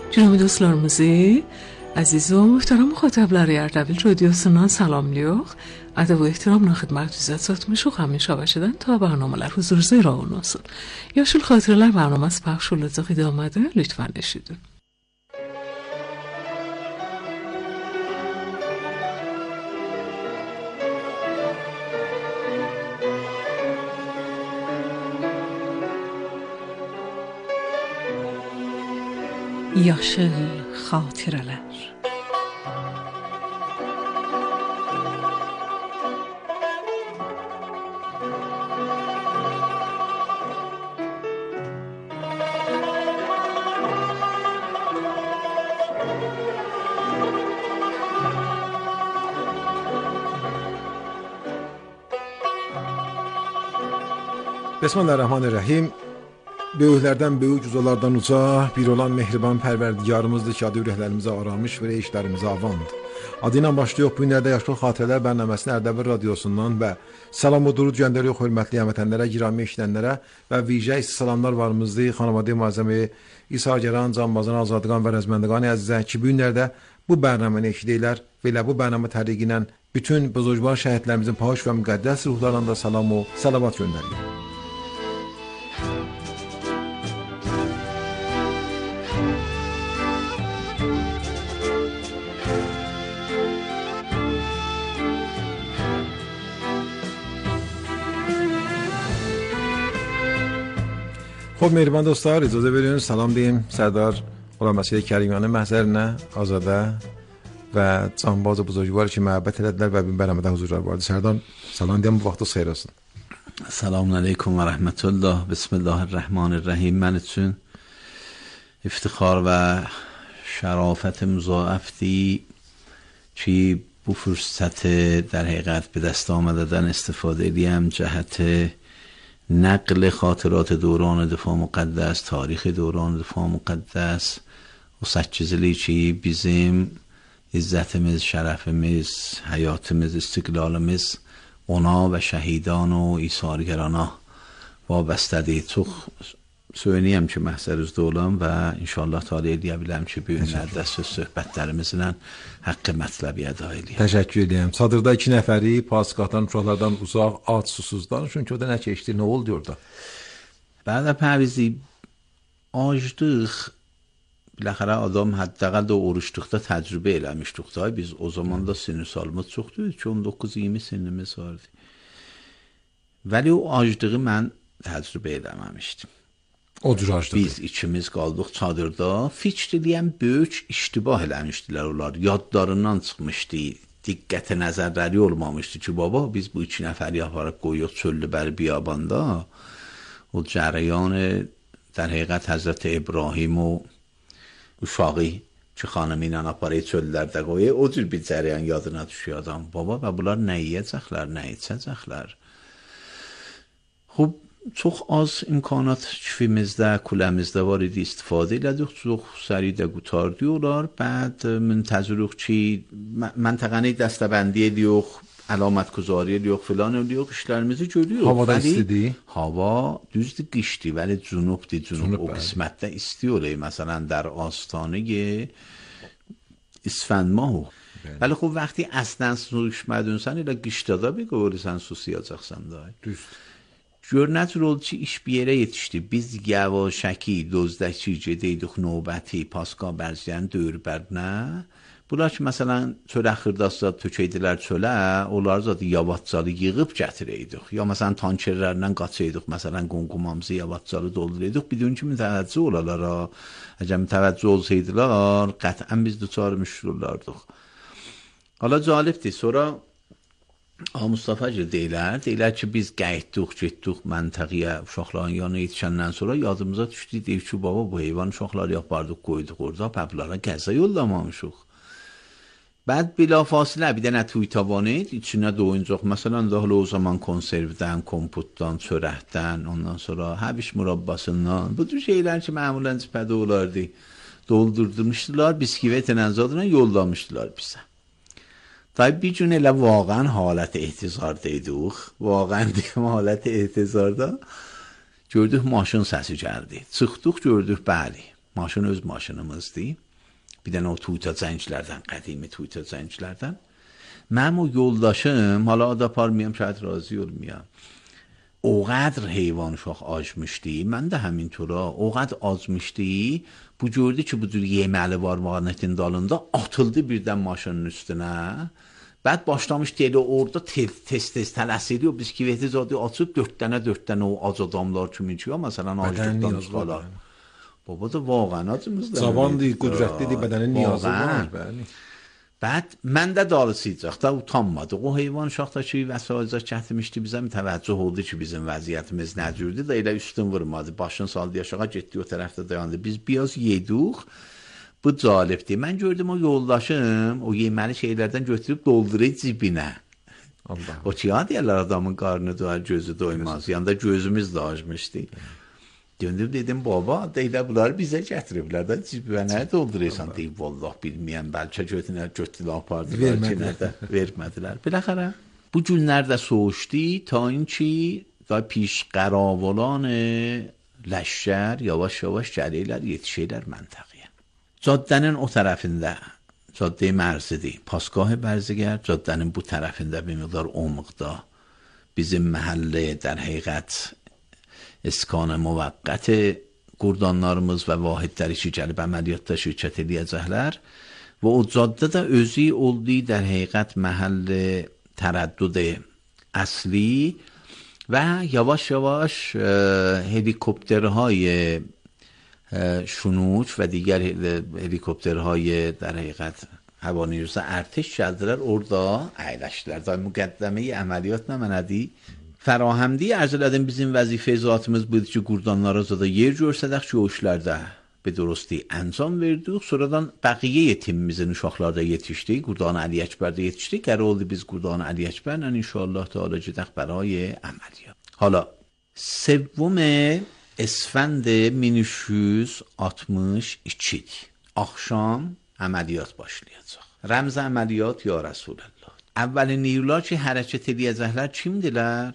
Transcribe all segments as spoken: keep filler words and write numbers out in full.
Cüneyt dostlarımızı aziz ve muhterem muhatabları Erdebil Radyosu'ndan salamlıyor. Ədəb və ehtiramla xidmətinizə çatmışıq. Həmin şəbəkədən ta برنامه‌lər huzurunuza rəvan olsun. Yaşıl xatirələr برنامه‌si pəxş olacaq idamada. Lütfən eşidin. Yaşıl xatirələr. Bismillahirrahmanirrahim. Böyüklərdən böyük, uzalardan uca, bir olan mehriban pərverdigarımızdır ki, adı ürəklərimizə aramış və işlərimizə avandır. Adı ilə başlayıq bu günlərdə Yaşlı Xatirələr bərnaməsini Ərdəbil Radyosundan və salam və durud göndəriyor hörmətli həmvətənlərə, girami eşidənlərə və vicə salamlar varımızdır. Xanımadı müəzzəmi İsa Gəran, Canbazan, Azadqan və Rəzməndiqan əzizən ki, bu günlərdə bu bərnaməni eşidirlər və elə bu bərnamə təriqi ilə bütün buzurgvar şəhidlərimizin pahoş və müqəddəs ruhlarına da salam və salavat göndəriyor. خب مهربان دوستان اجازه بدین سلام دیم سردار غلامرضا کریمیان محضرنه آزاده و جانباز بزرگواری که محبت edediler ve bin برنامه huzurlar vardı. سردار سلام دیم vaxtınız xeyir olsun. Selamun aleyküm ve rahmetullah. Bismillahirrahmanirrahim. من için iftixar ve şərafət müzaafتی ki bu fürsəti در حقیقت به دست آمدن استفاده edیم جهت نقل خاطرات دوران دفاع مقدس، تاریخ دوران دفاع مقدس و سچیزلی چی bizim عزتimiz، şərəfimiz, həyatımız, istiqlalımız ona və şəhidان و ایثارگرانə vabəstədir. Çox söyləyəm ki, məhzərinizdə olam və inşallah taliyə edə bilərəm ki, bu günlərdə söz söhbətlərimizlə haqqı mətləbi əda edəyəm. Təşəkkür edirəm. Çadırda iki nəfəri pasikatdan, uşaqlardan uzaq, ac, susuz danışın ki, o da nə keçdi, nə oldu orada? بعد پرویزی آجدıq biləxərə adam həddəqəl də oruçluqda təcrübə eləmişdik da. Biz o zaman da sinir salımız çoxdur ki, on doqquz iyirmi sinimiz vardı. Vəli o acdığı mən təcrübə eləməmişdim. O cür acdığı. Biz ikimiz qaldıq çadırda. Fikr eləyən böyük iştibah eləmişdilər onlar. Yadlarından çıxmışdı. Diqqətə nəzərləri olmamışdı ki, baba biz bu iki nəfəri aparıb qoyuq çöllü bəri biyabanda. O cərəyan در حقیقت حضرت ابراهیم و uşağı ki xanımı ilə aparıb çöllərdə qoyur. O cür bir cərəyan yadına düşüyor adam. Baba və bunlar nə yeyəcəklər, nə içəcəklər? Xub çox az imkanat kifimizdə, kuləmizdə var idi, istifadə elədik. Çox səri də qutardıyorlar. Bəd müntəziriq ki, məntəqəni dəstəbəndi ediyoruz, əlamət guzari ediyoruz, filan ediyoruz, işlərimizi görüyoruz. Havada istidir? Hava düzdür, qışdır, vəli cünubdir, cünub o qismətdə istiyorlar. Məsələn, در آستانه اسفند ماه. ولی خب وقتی اصلا sürüşmədinsən, elə qışda da bir qoyursan, susuyacaqsan da. Düzdür. Gör nətür oldu ki, iş bir yerə yetişdi. Biz yavaşəki, dozdəki gedəydik növbəti Paska bərziyən döyürbərinə. Bunlar ki, məsələn, çölə xırdasda tökəydilər çölə, onları zaten yavaşcalı yığıb gətirəydik. Ya məsələn, tankerlərlə qaçaydik, məsələn, qonqumamızı yavaşcalı dolduraydik. Bir gün ki, mütəvəccə olalara, əgər mütəvəccə olsaydılar, qətən biz düçar müşkül olardıq. Hala calibdir. Sonra Mustafa deyilər, deyilər ki, biz qayıtdıq, getdik məntəqiyə, uşaqların yanına yetişəndən sonra yadımıza düşdü, deyir ki, baba, bu heyvan uşaqları yapardıq, qoyduq orada, bəblara qəza yollamamışıq. بعد بلا فاصله bir dənə توی tavanı içinə də oyuncaq. Məsələn, daha o zaman konservdən, kompotdan, çörəkdən, ondan sonra həbiş murabbasından, bu tür şeylər ki, məmulən cipədə olardı. Doldurdurmuşdular, bisküvitlə zadına yollamışdılar bizə. Tabii bir gün elə vaqən halət ehtizardaydık. Vaqən deyim halət ehtizarda. Gördük maşın səsi gəldi. Çıxdıq, gördük, bəli. Maşın öz maşınımızdı. Bir dənə o tuyta zənclərdən, qədimi tuyta zənclərdən. Mənim o yoldaşım, حالا ad aparmayam, شاید راضی olmayam. اونقدر حیوان شاخ آزمشتی، من de همینطورا اونقدر آزمشتی bu gördü ki budur yeməli var mağnetin dalında, atıldı birdən maşının üstünə. Bəd başlamış deyil orada tez-tez tələs ediyor, biskiveti zadı açıb dörd dənə dörd dənə o ac adamlar kimi içiyor. Məsələn, acıqdan çıxalar. Baba da واقعا acımızda. Cavandır, qüdrətlidir, bədənin niyazı var. Bəli. بعد من de dalısıyacaq da utanmadı. O heyvan şaxdakı vəsaitlər gətirmişdi bizə, təvəccüh oldu ki bizim vəziyyətimiz nə cürdür da elə üstün vurmadı. Başını saldı aşağı, getdi o tərəfdə dayandı. Biz biraz yedik. Bu cəlibdir. Mən gördüm o yoldaşım o yeməli şeylərdən götürüb doldurur cibinə. Allah. O ki ya deyirlər adamın qarnı doyar, gözü doymaz. Yanında gözümüz də acmışdı. Döndüm dedim baba, deylə bunları bizə gətiriblər də cibinə nə doldurursan deyib vallah bilməyəm, bəlkə götünər götdülər apardılar ki nədə vermədilər. Biləxərə bu günlərdə soğuşdu ta اینکه da پیش قراولان لشکر yavaş yavaş gəlirlər, yetişirlər məntəqəyə. Caddənin o tərəfində, caddə mərzidir, Pasgah Bərzəgər, caddənin bu tərəfində bir miqdar omıqda bizim məhəllə در həqiqət اسکان موقت qurdanlarımız və vahidləri ki gəlib əməliyyatda şirkət edəcəklər və o caddə də özü olduğu در həqiqət məhəll tərəddüd اصلی و yavaş yavaş helikopterهای شنوچ و دیگر helikopterهای در حقیقت هوانیروز ارتش gəldiler orada əyləşdilər. Da müqəddəmə əməliyyat nəmənədi fərahəmdi ərz elədim bizim vəzifə zatımız buydu ki qurdanlara da yer görsədək ki o işlərdə به درستی انجام verdik. Sonradan bəqiyə timimizin uşaqlarda yetişdi. Qurdan Əli Əkbərdə yetişdi. Qərə oldu biz Qurdan Əli Əkbərlə inşallah Teala gedək برای əməliyyat. حالا سوم اسفند bin üç yüz altmış iki akşam əməliyyat başlayacaq. Rəmz əməliyyat ya Resulallah. اولین نیروlar ki hərəkət edəcəklər kimdilər?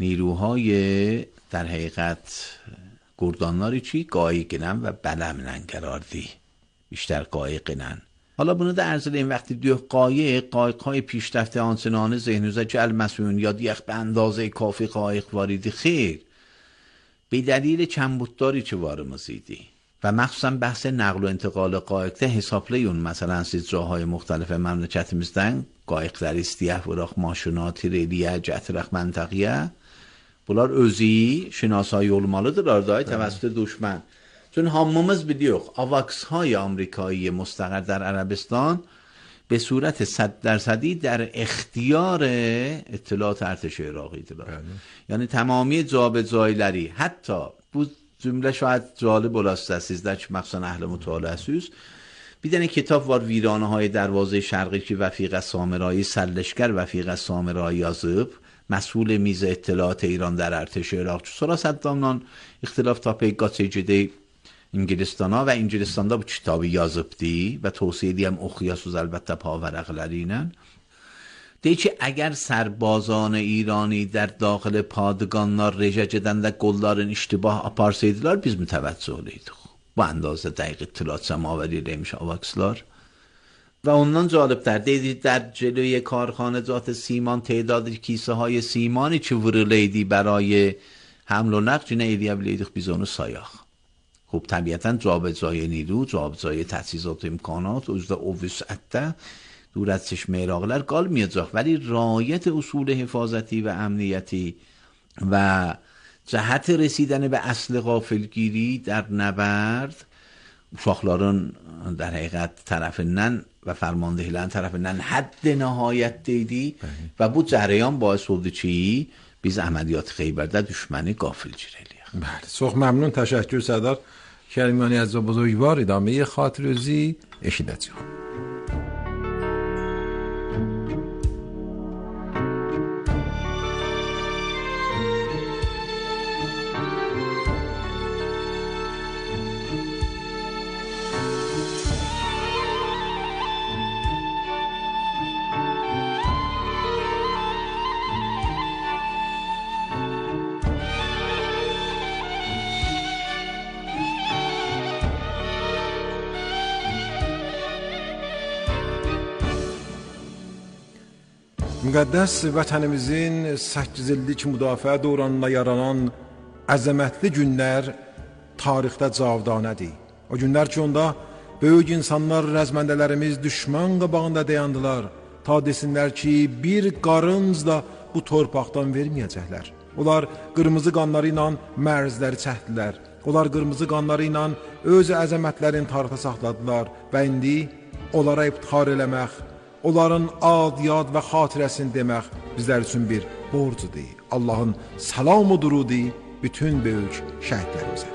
نیروهای در حقیقت گردانلاری چی؟ قایقینن و بلمنن قراردی بیشتر قایقینن. حالا bunu da ارز این وقتی دیو قایق قایق های پیشرفته آنچنانه ذهنوزه جل مسئول یا دیخ به اندازه کافی قایق واریدی خیر به دلیل کمبودداری که وارمزیدی و مخصوصا بحث نقل و انتقال قایق ده حسابلی اون مثلا siz جاهای مختلف مملکتimizden قایقlar istiyah vuraq maşinat ریلیه gətirək məntəqiyə bunlar özü şinasایی olmalıdırlar da توسط دشمن. چون هممız biliyor avax های آمریکایی مستقر در عربستان به صورت صد درصدی در اختیار اطلاعات ارتش عراقی دارن. یعنی تمامی جابجایی‌لری حتی bu cümle şayet جالب olasıdır sizlər ki məxsusən اهل مطالعه‌سüz bir dənə kitab var ویرانه های دروازه شرقی ki وفیق سامرایی سرلشکر وفیق سامرایی yazıb مسئول میز اطلاعات ایران در ارتش عراق. Sonra Saddamla ixtilaf tapıb qaçıcıdı İngilistana və İngilistanda bu kitabı yazıbdı və tövsiyə edirəm oxuyasınız əlbəttə pavaraqları ilə. Deyir ki əgər sərbazan İrani در داخل پادگانlar rejə gedəndə qolların iştibah aparsaydılar biz mütəvəccüh oluyduq. Bu اندازه دقیق اطلاعات جمع‌آوری demiş avaxlar. و ondan جالب‌تر دیدید در جلوی کارخانه ذات سیمان تعداد کیسه های سیمانی که ورلیدی برای حمل و نقل نه ایدی بلیدیخ بیزونو سایاخ. خب طبیعتاً جابجایی نیرو جابجایی تجهیزات و امکانات از او وسعت دور از چشم عراقی‌لر قال میاد ولی رعایت اصول حفاظتی و امنیتی و جهت رسیدن به اصل غافلگیری در نبرد uşaqların در حقیقت tərəfindən və فرماندهیlərin tərəfindən hədd nəhayət deydi və bu cərəyan باعث oldu ki biz əməliyyat Xeybərdə düşməni qafilgir eləyək. بله çox ممنون تشکر سردار کریمانی از بزرگوار ادامه خاطرزی اشیدتیان. Müqəddəs vətənimizin səkkiz illik müdafiə dövründə yaranan əzəmətli günlər tarixdə cavdanədir. O günlər ki, onda böyük insanlar, rəzməndələrimiz düşmən qabağında dayandılar. Ta desinlər ki, bir qarınc da bu torpaqdan verməyəcəklər. Onlar qırmızı qanları ilə mərzləri çəkdilər. Onlar qırmızı qanları ilə öz əzəmətlərini tarixdə saxladılar və indi onlara iftixar eləmək, onların ad, yad və xatirəsini demək bizlər üçün bir borcudur. Allahın salam və durudu bütün böyük şəhidlərimizə.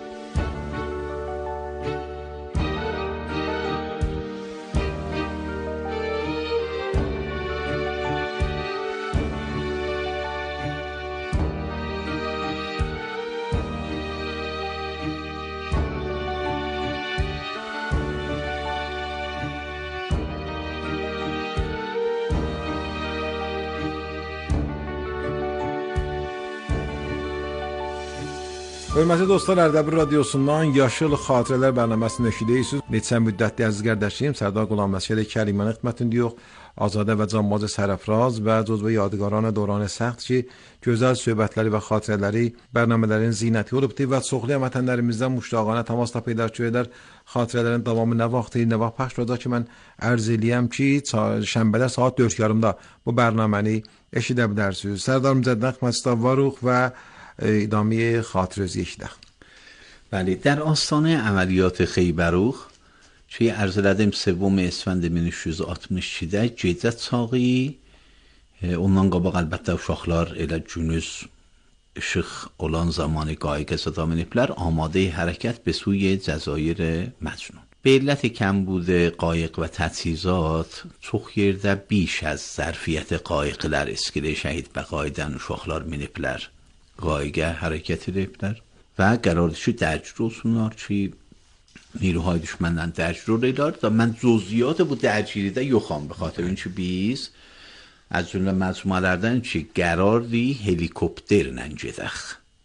Hörmətli dostlar, Ərdəbil radiosundan Yaşıl Xatirələr bərnaməsini eşidirsiniz. Neçə müddətli əziz qardaşlarım, Sərdar Qulam Məsələ Kərimənin xidmətində yox, Azadə və Canbazı Sərəfraz və cüzvə yadigaran dövrən səxt ki, gözəl söhbətləri və xatirələri bərnamələrin zinəti olubdur və çoxlu vətənlərimizdən müştaqanə təmas tapırlar ki, xatirələrin davamı nə vaxt, nə vaxt pəxş olacaq ki, mən ərz eləyəm ki, şənbələr saat dörd yarımda bu bərnaməni eşidə bilərsiniz. Sərdar mücəddən xidmətdə varıq və ادامه خاطرزی اşidək. بله، در آستانه عملیات خیبروخ چه ارز elədim سوم اسفند min üç yüz altmış ikidə gecə çağı, ondan qabaq əlbəttə uşaqlar elə günüz işıq olan zamanı qayıqa sada miniblər, amadə hərəkət به سوی جزایر مجنون. به علت کمبود قایق و تجهیزات çox yerdə بیش از ظرفیت قایقlər اسکله şəhid bəqaydən uşaqlar miniblər. قایقه حرکت ediblər və qərardır ki, dərcür olsunlar ki, نیروهای düşməndən dərcür olurlar da mən cüziyyat bu dərciridə yoxam, به خاطر اینکه biz از جمله مجموعەlərdən ki, qərardır helikopterlə gedək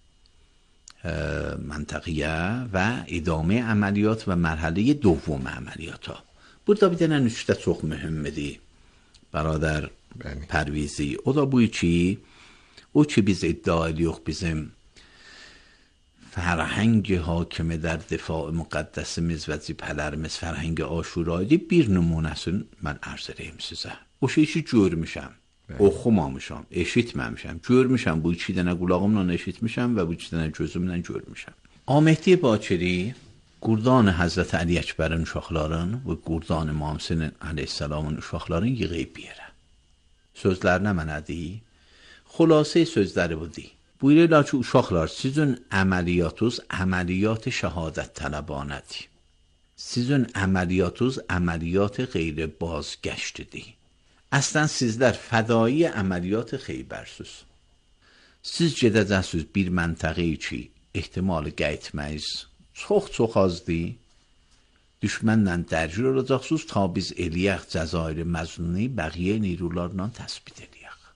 منطقیه və idame əməliyyat və mərhələ دوم əməliyyata. Burada bir dənə nüktə çox mühümdir برادر پرویزی. O da bu ki, او که biz iddia ediyoruz bizim فرهنگ حاکم در دفاع مقدسimiz və cibhələrimiz فرهنگ aşuraydı, bir nümunəsini mən ərz edeyim sizə. O şeyi ki görmüşəm, oxumamışam, eşitməmişəm, görmüşəm, bu iki dənə qulağımla eşitmişəm və bu iki dənə gözümlə görmüşəm. Ahmedi Bakiri Qurdan Həzrət Əli Əkbərin uşaqların və Qurdan İmam Hüseyn əleyhissalamın uşaqların yığıb bir yerə. Sözlərinə mənədi, خلاصه sözləri budur. Buyururlar ki, uşaqlar, sizin əməliyyatınız əməliyyat şəhadət tələbanədir. Sizin əməliyyatınız əməliyyat qeyri bazgəştidir. Əslən sizlər fədai əməliyyat xeybərsiniz. Siz gedəcəksiniz bir məntəqəyə ki, ehtimal qayıtmayız çox-çox azdır. Düşmənlə dərcür olacaqsınız ta biz eləyək Cəzair məzununu bəqiyə نیروlarla təsbit edək.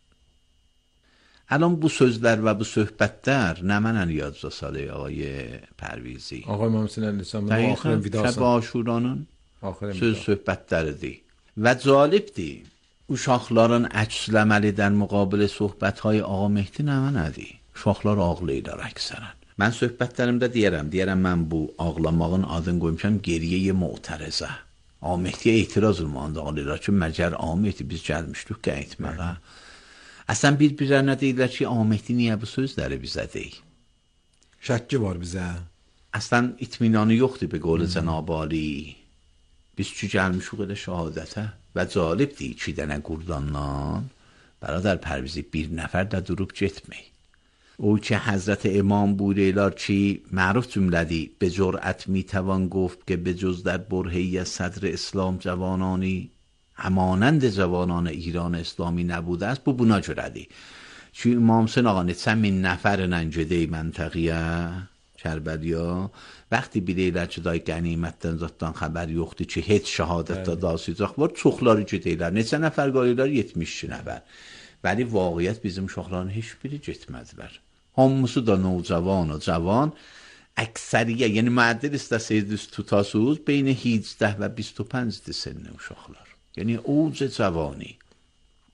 الان bu sözlər və bu söhbətlər nə mənə yadca salır ağay Pərvizi? Ağay Məmsin Əlisən, bu axırın vidası. Şəb Aşuranın söz söhbətləridir. Və cəlibdir, uşaqların əksləməlidən müqabilə söhbətهای Ağa Mehdi nə mənədir? Uşaqlar ağlayırlar əksərən. Mən söhbətlərimdə deyərəm, deyərəm mən bu ağlamağın adını qoymuşam geriyə mu'tərəzə. Ağa Mehdiyə etiraz olmalıdır ağlayırlar ki, məgər Ağa Mehdi biz gəlmişdik qayıtmağa. Əslən bir-birlərinə deyirlər ki, Ahmedi niyə bu sözləri bizə deyil? Şəkki var bizə. Əslən itminanı yoxdur be qolu Cənab Ali. Biz ki gəlmişik elə şəhadətə və cəlibdir iki dənə qurdandan برادر Pərvizi bir nəfər də durub getmək. O ki Həzrət İmam buyururlar ki, məruf cümlədir, به جرأت میتوان گفت که به جز در برهه صدر اسلام جوانانی همانند جوانان ایران اسلامی نبوده است. Bu buna görədir. Ki İmam Hüseyn ağa neçə min nəfərlə gedək məntəqəyə Kərbəliyə, vəqti bilirlər ki, day qənimətdən zatdan xəbər yoxdur ki, heç şəhadətdə dasıyacaq var, çoxları gedəklər. Neçə nəfər qalırlar? yetmiş iki nəfər. Bəli, vaqiət bizim uşaqların heç biri getmədilər. Hamısı da navcavan و cavan, əksəriyə, yəni müəddil istəsəydiniz tutasınız, beyin هجده və بیست و پنج سن uşaqlar. یعنی اوج جوانی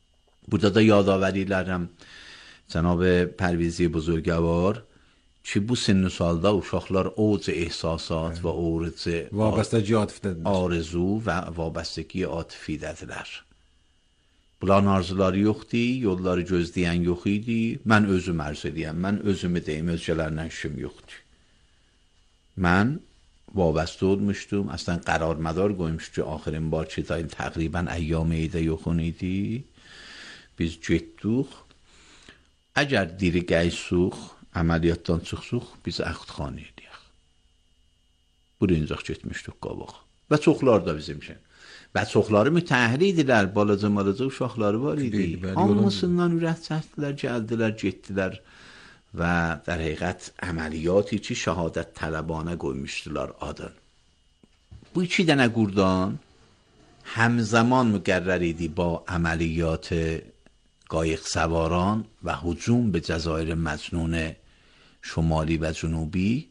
Burada da yadavərilərəm cənab Pərvizi Buzurgəvar ki, bu sin salda uşaqlar اوج احساسات و اوج وابستگی عاطفی آرزو و وابستگی عاطفیدədirlər. Bunların arzuları yoxdur, yolları gözləyən yox idi. Mən özüm arzu edirəm, mən özümü deyim, özgələrindən işim yoxdur. Mən وابسته olmuşdum, اصلا قرار مدار qoymuşdu ki, آخرین بار ki, تقریبا ایام eydə yoxun idi. Biz getdik. Əgər diri gəlsək, əməliyyatdan çıxsıq, biz əxtxana edək. Burincaq getmişdik qabaq. Və çoxlar da bizimkin. Və çoxları mütəhhir idilər, balaca-balaca uşaqları var idi. Hamısından ürək çəkdilər, gəldilər, getdilər və در həqiqət əməliyyatı ki, şəhadət tələbanə qoymuşdular adın. Bu iki dənə qurdan همزمان مقرر idi با عملیات قایق سواران و هجوم به جزایر مجنون شمالی و جنوبی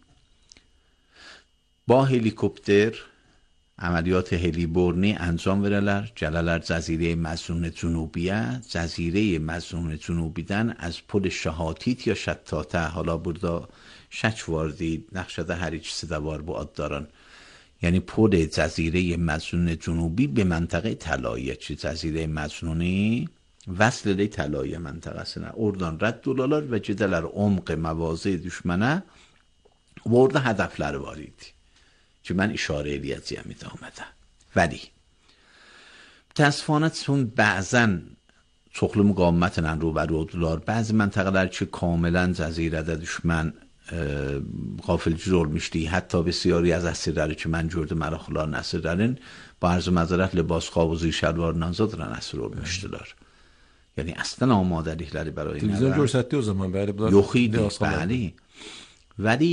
با هلیکوپتر عملیات هلیبورنی انجام verirlər, gəlirlər Cəzirə Məzun Cənubiyə, Cəzirə Məzun Cənubidən از پل شهاتیت یا شتاتə, حالا burada şək vardı, نقشədə hər ikisi də var bu adların. یعنی پل جزیره مظنون جنوبی به منطقه طلایه چی جزیره مظنونی وصل لی طلایه منطقه سنه oradan رد دولالار و جدلر عمق مواضع düşmənə و orada hədəfləri var idi ki mən işarə eləyəcəyəm idamədə. Vəli təəssüfənə çون bəzən çoxlu müqavimətlə روبرو oldular. Bəzi məntəqələr ki kamilən cəzirədə düşmən غافلگیر olmuşdu. حتی بسیاری از اسیرləri ki mən gördüm əraxların əsirlərin با arzu məzarət libas xavuzu şəlvarla zadran əsir olmuşdular. Yəni əslən amadəlikləri برای این televizyon göstərdi o zaman bəli bunlar yox idi, bəli. Vəli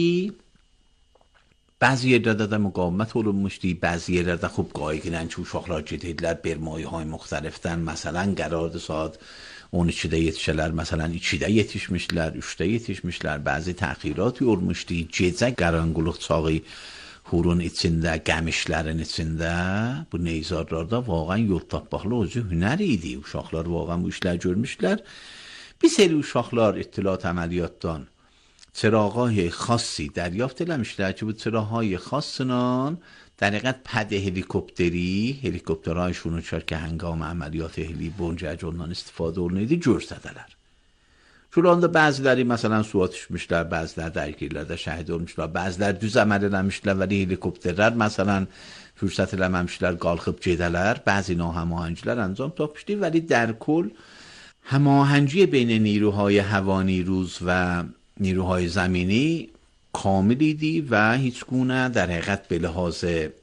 bəzi yerlərdə də müqavimət olunmuşdu, bəzi yerlərdə خوب qayğılan ki uşaqlar gedirlər bermayهای müxtəlifdən, məsələn qərardı saat on ikidə yetişələr, məsələn ikidə yetişmişlər, üçdə yetişmişlər, bəzi təxiratı olmuşdu. Gecə qaranqulluq çağı hurun içində, qəmişlərin içində bu neyzarlarda vaqan yol tapmaqla özü hünər idi. Uşaqlar vaqan bu işlər görmüşlər. Bir seri uşaqlar اطلاعات əməliyyatdan چراغ‌های خاصی دریافت eləmişlər ki bu چراغ‌های خاصنان در حقیقت پد هلیکوپتری هلیکوپترهای شونوچار که هنگام عملیات هلیبون جهجونdan استفاده olunuydu görsədələr. Şuranda bəziləri məsələn suya düşmüşlər, bəziləri dərgirlərdə şəhid olmuşlar, bəziləri düz əməl eləmişlər və helikopterlər məsələn fürsət eləməmişlər qalxıb gedələr, bəzi ناهماهنگیlər انجام tapmışdı ولی در کل هماهنگی بین نیروهای هوانیروز و نیروهای زمینی کامل ایدی و هیچ گونه در حقیقت به لحاظ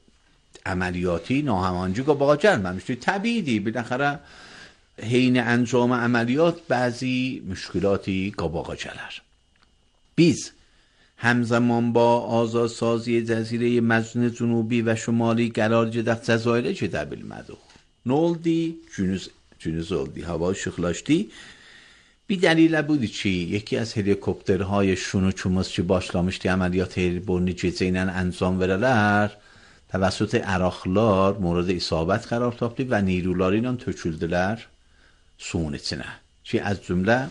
عملیاتی ناهماهنگی با جرممشتی طبیعی بالاخره حین انجام عملیات بعضی مشکلاتی قاباقا جلر. biz همزمان با آزادسازی جزیره مظنون جنوبی و شمالی قرار گرفت جزایر جدا bilmədik. Ne oldu? Günüz günüz oldu. Hava işıqlaşdı. Bir دلیل بودی چی یکی از هلیکوپترهای شونوچوموس که başlamıştı عملیات هلیبورنی gecə ilə انجام verirlər توسط عراقlar مورد isabət قرار tapdı və نیروları ilə töküldülər suyun içinə ki از جمله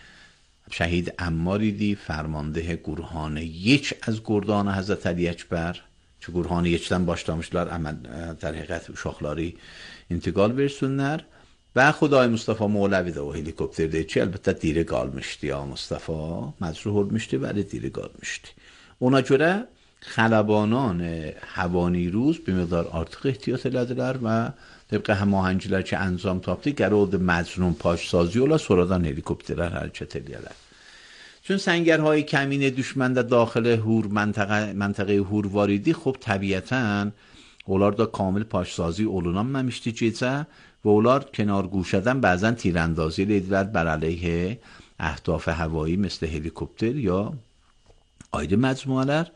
شهید عمار idi فرمانده گروهان یک از گردان حضرت علی اکبر که گروهان یکdən başlamışlar əməl در حقیقت uşaqları intiqal versinlər و خدای مصطفی مولوی de o helikopterde ki elbette diri qalmışdı ya Mustafa məcruh olmuşdu ولی diri qalmışdı. Ona görə xələbanان هوانیروز bir miqdar artıq ehtiyat elədilər və طبق هماهنگilər ki انجام tapdı قرار مجنون پاشسازی ola sonradan helikopterlər hərəkət edərlər. چون سنگرهای کمین düşmən də daxil هور منطقه منطقه هور واریدی خب طبیعتاً onlar da kamil پاشسازی olunamamışdı gecə و اولار کنار گوشدن بعضا تیراندازی لیدلر بر علیه اهداف هوایی مثل هلیکوپتر یا آید مجموعه‌لر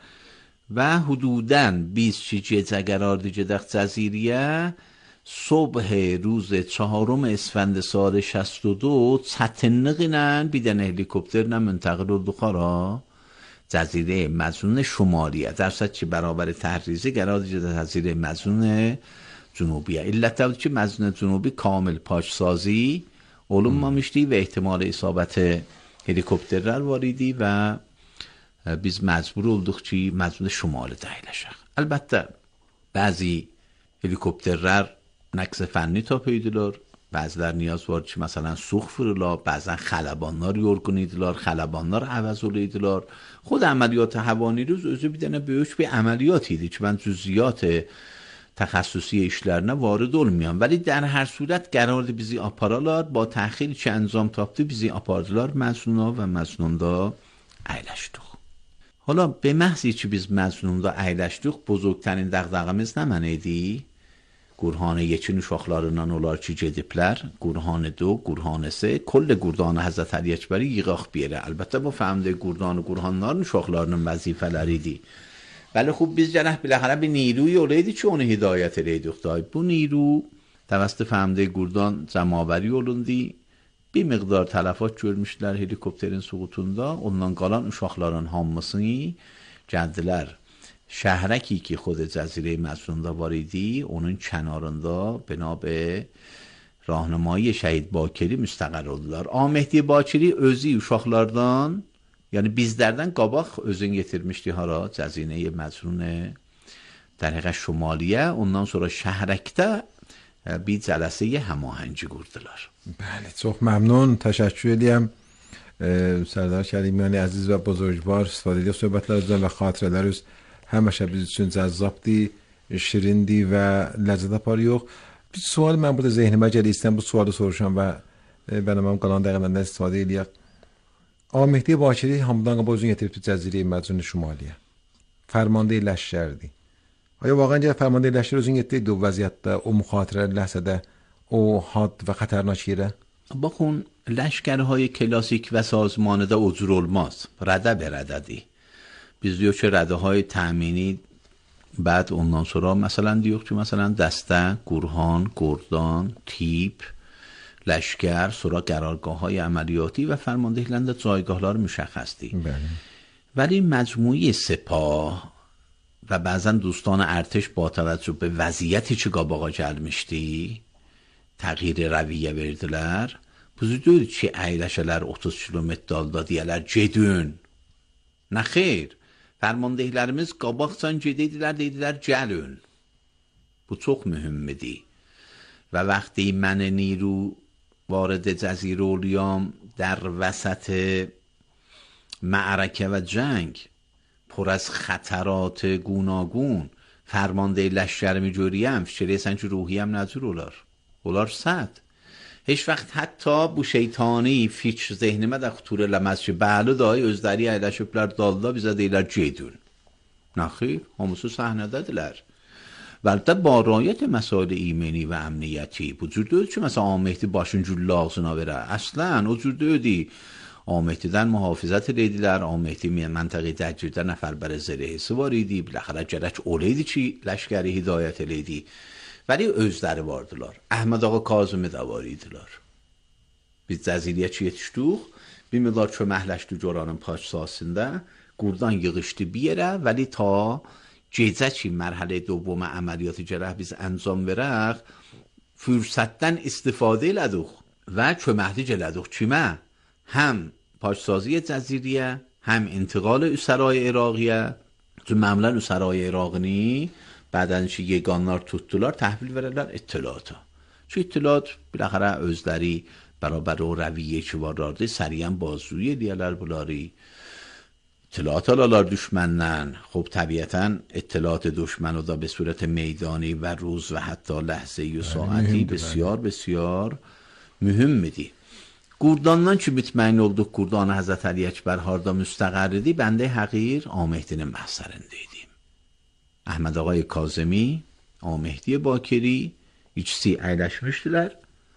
و حدوداً بیست gecə قرار دیگه جزیریه صبح روز چهارم اسفند سال شصت و دو çətinliklə bir dənə helikopterlə منتقل olduq ara جزیره مظنون شمالیه در صورتی که برابر تحریزی قرار دیگه جزیره مظنون جنوبیه علت بود که مظنون جنوبی کامل پاشسازی olunmamışdı ve ehtimal isabet helikopterler var idi ve biz mecbur olduk ki mecbur şumalı daylaşaq. Elbette bazı helikopterler نقص فنی تا پیدیدار، بعضی‌لر نیاز var ki مثلا سوخ فرلا، بعضا خلبانlar yorgunuydular, خلبانlar عوض oluydular. خود عملیات هوانیروز özü bir tane büyük bir ameliyat idi ki ben cüziyat تخصصی işlerine vارد olmayan. ولی در هر صورت قرارdı bizi aparalar با تأخیر که انجام تاپtı bizi apardılar مزنونا و مزنوندا əyləşdik. حالا به محضی که biz مزنوندا əyləşdik buzurgترین dəğdağımız nə mən idi؟ گورهان یکین uşaqlarından olar ki gediblər, گورهان دو، گورهان سه، کل گوردان حضرت علی اکبری yığaq bir yerə. Əlbəttə bu fəhmdə گوردان و گورهانların uşaqlarının vəzifələri idi. ولی خب biz gərək biləxərə bir نیروی olaydı ki onu hidayət edəydik da. Bu نیرو توسط fəhmdə گوردان cəmabəri olundu. Bir miqdar tələfat görmüşlər helikopterin suqutunda. Ondan qalan uşaqların hamısını gəldilər. شهرکی که خود جزیره مزنوندا واریدی onun کنارında bina به راهنمایی şəhid Bakiri müstəqər oldular. Ağa Mehdi Bakiri özü uşaqlardan, yəni bizlərdən qabaq özün getirmişdi hara cəzinəyə Məcnun طریق شمالیه. ondan sonra şəhərəkdə bir cələsəyə həmahəngi qurdular. بله، çox ممنون. تشکر edirəm سردار کریمیانی عزیز و بزرگوار. استفاده söhbətlərinizdən və xatirələriniz həmişə biz üçün cəzzabdır, şirindir və ləzzət aparıyor. Bir sual mən burada zehnimə gəlir, istəyirəm bu sualı soruşam və bənəməm qalan dəqiqələrdən istifadə edək. Ağa Mehdi Bakiri hamıdan qabaq özünü getiribdi Cəzirə-i Məcnun Şimaliyə. Fərmanda ləşkərdi. Aya واقعا gəl fərmanda ləşkər özün getdi o vəziyyətdə, o müxatirə ləhzədə, o had və xətərnak yerə? Baxın, لشکرهای کلاسیک و سازمانده اجور olmaz. رده به رددی. biz diyor ki rədə های təmini بعد ondan sonra مثلا diyor ki مثلا دسته، گورهان، گردان، تیپ، لشکر، sonra قرارگاه های عملیاتی و فرماندهنده جایگاهlar مشخصی. ولی مجموعه سپاه و بعضا دوستان ارتش با توجه به وضعیتی که قاباقا gelmişti تغییر رویه verdiler. Bu diyor ki əyləşələr otuz kilometr dalda deyələr gedün. Nə xeyr. Fərmandehlərimiz qabaqcan gedirdilər, dedilər gəlün. Bu çox mühümmidir. Və وقتی من نیرو وارد جزیره اولیام در وسط معرکه و جنگ پر از خطرات گوناگون فرمانده لشکر میجوریم فشریسن که روحیم ندور olar. Olar صد. هیچ وقت حتی bu şeytani fikr zehnimə də xütur eləməz ki, bəli dahi özləri əyləşiblər dalda bizə deyirlər gedün. Nə xeyr, hamısı səhnədədirlər. Və əlbəttə با rayət məsailə ایمنی və əmniyyəti bu cür deyil ki, məsələn Ağa Mehdi başın güllə ağzına verə. Əslən o cür deyildi. Ağa Mehdidən mühafizət edildilər. Ağa Mehdi məntəqə dəcirdə nəfər bərə zərəhisi var idi. Biləxərə gərək olaydı ki, ləşkəri hidayət eləydi. ولی özləri vardılar. Əhməd ağa Kazımı da var idilər. Biz Cəziriyə yetişdik. Bir miqdar köməkləşdik oranın paçsasında. Qurdan yığışdı bir yerə. ولی تا gecə ki mərhələ دوم əməliyyatı gərək biz انجام verək, fürsətdən istifadə elədik və köməklik elədik. Kimə? Həm paçsazی Cəziriyə, həm intiqal üsərای İraqiyə. Çünki məmlər üsərای İraqini بعدن چی یگانlar tutdular, təhvil verirlər اطلاعata. Çünki اطلاعات biləxərə özləri bərabər o rəviyyə ki varlardı, səriyən bazduyi eləyərlər bunları. اطلاعات alırlar düşməndən. خب طبیعتاً اطلاعات دشمن رو da به صورت میدانی و روز و حتی لحظه‌ای و ساعتی بسیار بسیار mühümmidir. Qurdandan ki mütməyin olduq Qurdan Həzrət Əli Əkbər harda müstəqər idi, bəndə həqir Ağa Mehdinin məhsərində idim. Əhməd ağay Kazımi, Ağa Mehdi Bakiri ikisi əyləşmişdilər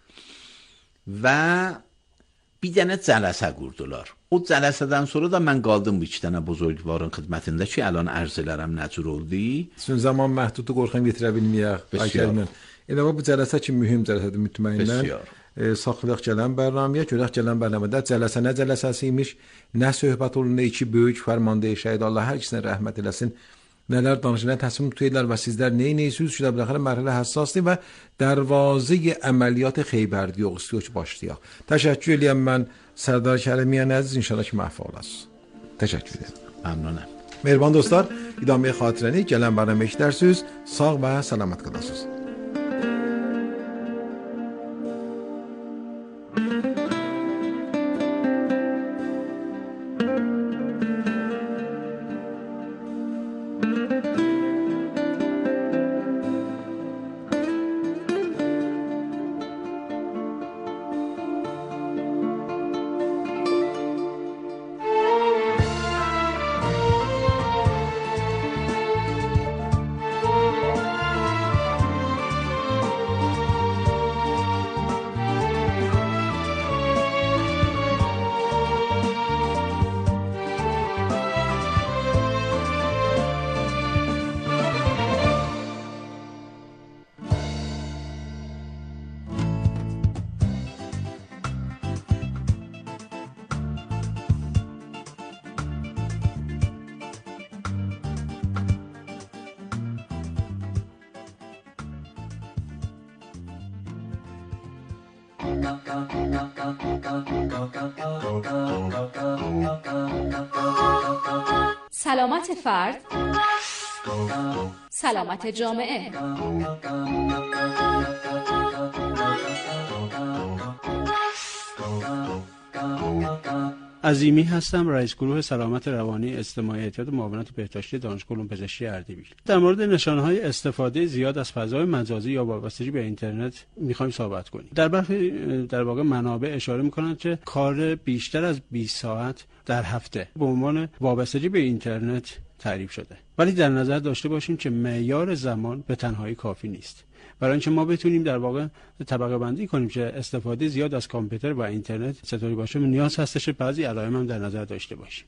və bir dənə cələsə qurdular. O cələsədən sonra da mən qaldım bu iki dənə buzurgvarın xidmətində ki, əlan ərz elərəm nəcür oldu. Sizin zaman məhdudu qorxan getirə bilməyək. Bəsiyar. Elə bu cələsə ki, mühüm cələsədir mütməyindən. E, saxlıq gələn bərnaməyə, görək gələn bərnamədə cələsə nə cələsəsi imiş, nə söhbət olun, nə iki böyük fərmandeyi şəhid Allah hər ikisinə rəhmət eləsin. neler danışır, ne تصمیم tutuyorlar و sizler neyi neysiz şuda بالاخره مرحله حساسی و دروازه عملیات خیبردیوغسیوچ başlıyor. Teşekkür ederim ben Serdar Kərimiyan əziz, inşallah ki məhv olasınız. Teşekkür ederim. ممنونم. Mehriban dostlar, idame xatirəni gələn bərnamə işlərsiniz. Sağ və salamat qalasınız. سلامت فرد، سلامت جامعه. عظیمی هستم، رئیس گروه سلامت روانی اجتماعی اتحاد معاونت بهداشتی دانشگاه علوم پزشکی اردبیل. در مورد نشانه‌های استفاده زیاد از فضای مجازی یا وابستگی به اینترنت می‌خوایم صحبت کنیم. در برخی در واقع منابع اشاره می‌کنند که کار بیشتر از بیست ساعت در هفته به عنوان وابستگی به اینترنت تعریف شده. ولی در نظر داشته باشیم که معیار زمان به تنهایی کافی نیست. برای اینکه ما بتونیم در واقع طبقه بندی کنیم که استفاده زیاد از کامپیوتر و اینترنت چطوری باشه، نیاز هستش بعضی علائم هم در نظر داشته باشیم.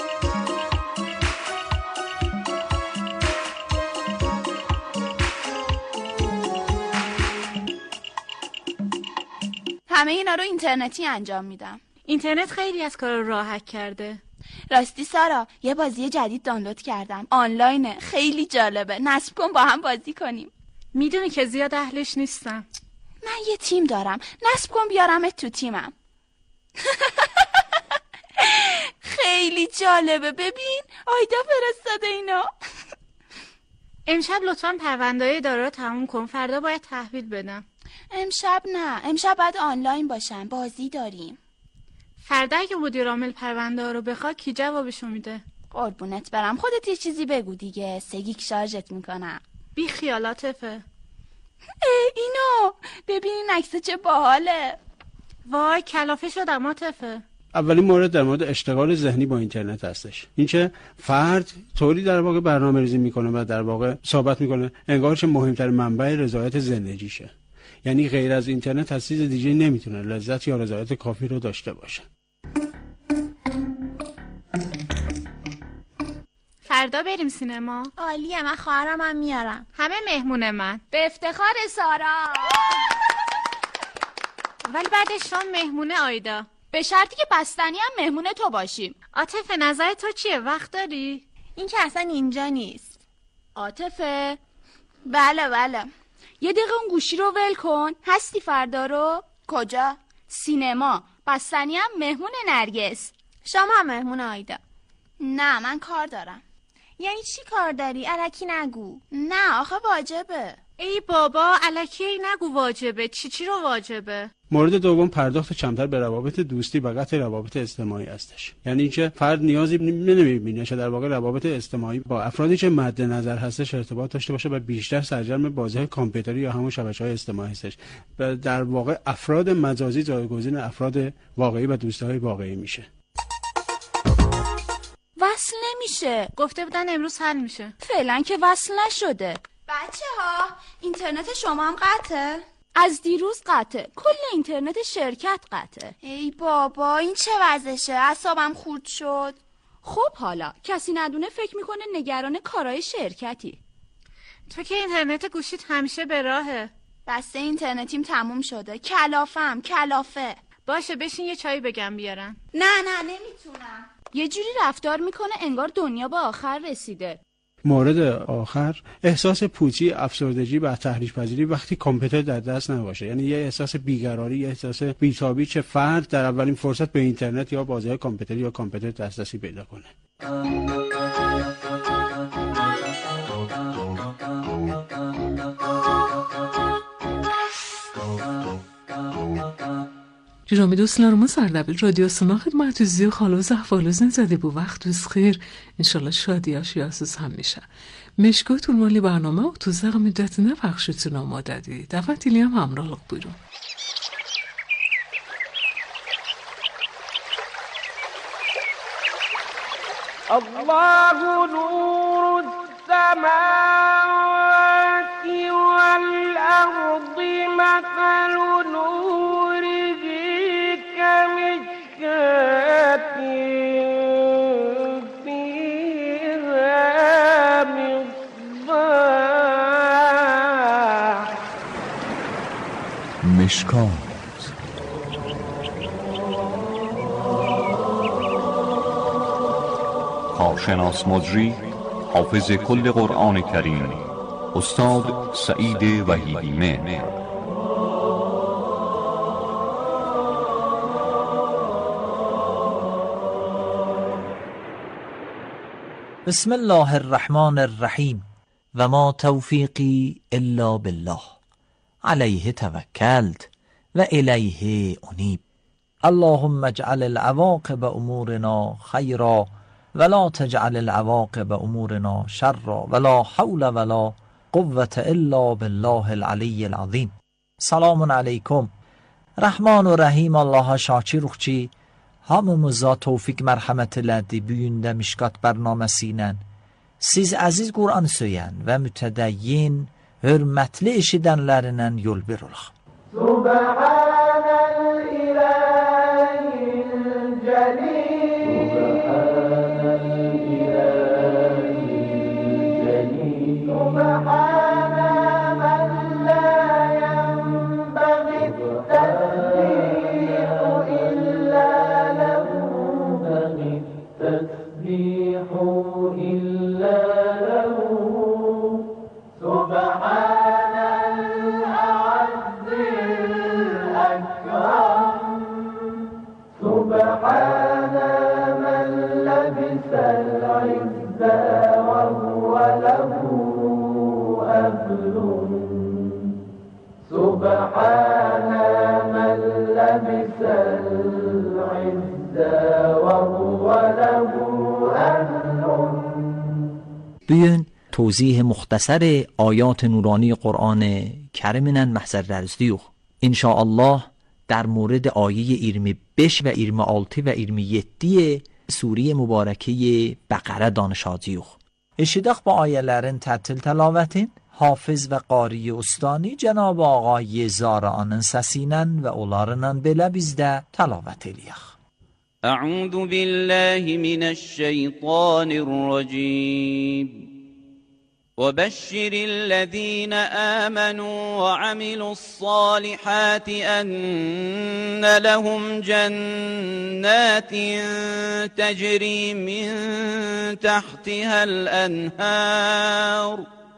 همه اینا رو اینترنتی انجام میدم. اینترنت خیلی از کار رو راحت کرده. راستی سارا، یه بازی جدید دانلود کردم، آنلاینه، خیلی جالبه. نصب کن با هم بازی کنیم. میدونی که زیاد اهلش نیستم. من یه تیم دارم، نصب کن بیارمت تو تیمم. خیلی جالبه، ببین آیدا فرستاده اینا. امشب لطفاً پرونده‌های دارا رو تموم کن، فردا باید تحویل بدم. امشب نه، امشب باید آنلاین باشم، بازی داریم. فردا اگه مدیر عامل پرونده ها رو بخواد کی جوابشو میده؟ قربونت برم، خودت یه چیزی بگو دیگه، سگیک شارژت میکنم. بی خیالاتفه. اینو ببینین عکس چه باحاله. وای کلافه شدم عاطفه. اولین مورد در مورد اشتغال ذهنی با اینترنت هستش. اینکه فرد طوری در واقع برنامه‌ریزی میکنه و در واقع صحبت میکنه انگار که مهمترین منبع رضایت زندگیشه. یعنی غیر از اینترنت از چیز دیگه نمیتونه لذت یا رضایت کافی رو داشته باشه. فردا بریم سینما. عالیه، من خواهرم هم میارم. همه مهمون من. به افتخار سارا. ولی بعدش شام مهمون آیدا. به شرطی که بستنی هم مهمون تو باشیم. عاطفه نظر تو چیه؟ وقت داری؟ این که اصلا اینجا نیست. عاطفه بله بله. یه دقیقه اون گوشی رو ول کن. هستی فردا رو؟ کجا؟ سینما. بستنی هم مهمون نرگس. شما هم مهمون آیدا. نه من کار دارم. یعنی چی کار داری؟ الکی نگو. نه آخه واجبه. ای بابا الکی نگو واجبه. چی چی رو واجبه؟ مورد دوم پرداخت کمتر به روابط دوستی و قطع روابط اجتماعی هستش. یعنی اینکه فرد نیازی نمیبینه که در واقع روابط اجتماعی با افرادی که مد نظر هستش ارتباط داشته باشه و بیشتر سرگرم بازی‌های کامپیوتری یا همون شبکه‌های اجتماعی هستش. و در واقع افراد مجازی جایگزین افراد واقعی و دوستای واقعی میشه. وصل نمیشه. گفته بودن امروز حل میشه. فعلا که وصل نشده. بچه ها اینترنت شما هم قطعه؟ از دیروز قطعه. کل اینترنت شرکت قطعه. ای بابا این چه وضعشه؟ اعصابم خورد شد. خب حالا کسی ندونه فکر میکنه نگران کارهای شرکتی. تو که اینترنت گوشیت همیشه به راهه. بسته اینترنتیم تموم شده. کلافم کلافه. باشه بشین یه چایی بگم بیارن. نه نه نمیتونم. یه جوری رفتار میکنه انگار دنیا به آخر رسیده. مورد آخر احساس پوچی، افسردگی و تحریک پذیری وقتی کامپیوتر در دست نباشه، یعنی یه احساس بیقراری، یه احساس بی‌تابی که فرد در اولین فرصت به اینترنت یا بازی‌های کامپیوتری یا کامپیوتر دسترسی پیدا کنه. جرامی دوستlarımız Ardabil Radyosu'na xidmətinizi xalız ahvalınızın zədə bu vaxtınız xeyir. İnşallah şadi yaşayasınız həmişə. Meşgul tulmanlı برنامه otuz dəqiqə müddətində pəxş üçün amadədir. Dəvət eləyəm həmrəhlıq buyurun. Allahu nurus semawati vel ardi mathalu nurihi kemishkatin fiha misbah. مشکات کارشناس مجری حافظ کل قرآن کریم استاد سعید وحیدی مهر. بسم الله الرحمن الرحیم و ما توفیقی الا بالله علیه توکلت و الیه انیب. اللهم اجعل العواقب امورنا خیرا ولا تجعل العواقب امورنا شرا ولا حول ولا قوة الا بالله العلی العظیم. سلام علیکم. Rəhman və Rəhim Allaha şakiruq ki, hamımıza tevfik mərhəmət elədi bu gündə Mişkat bərnaməsi ilə. Siz əziz Qur'an söyən və mütədəyyin, hörmətli eşidənlərindən yol bir olaq. Subhanəl ilahil cəlil, Subhanəl ilahil cəlil, Subhanə mən lə yənbəği təsbihu illə ləhu, təsbihu illə ləhu, Subhanəl əzzil əkram, Subhanə mən ləbisəl izzə və huvə ləhu əhlun, Subhanə mən ləbisəl izzə və huvə ləhu əhlun. بیاین توضیح مختصر آیات نورانی قرآن کریمینن محضر درزدیوخ. انشاءالله در مورد آیه ایرمی beş و ایرمی altı و ایرمی yedi سوره مبارکه بقره danışacağıq. Eşidək bu ayələrin tərtil təlavətin Hafiz və qari ustani Cənab Ağay Zara'nın səsi ilə və onlarla belə bizdə təlavət eləyək. أعوذ بالله من الشيطان الرجيم وبشر الذين آمنوا وعملوا الصالحات أن لهم جنات تجري من تحتها الأنهار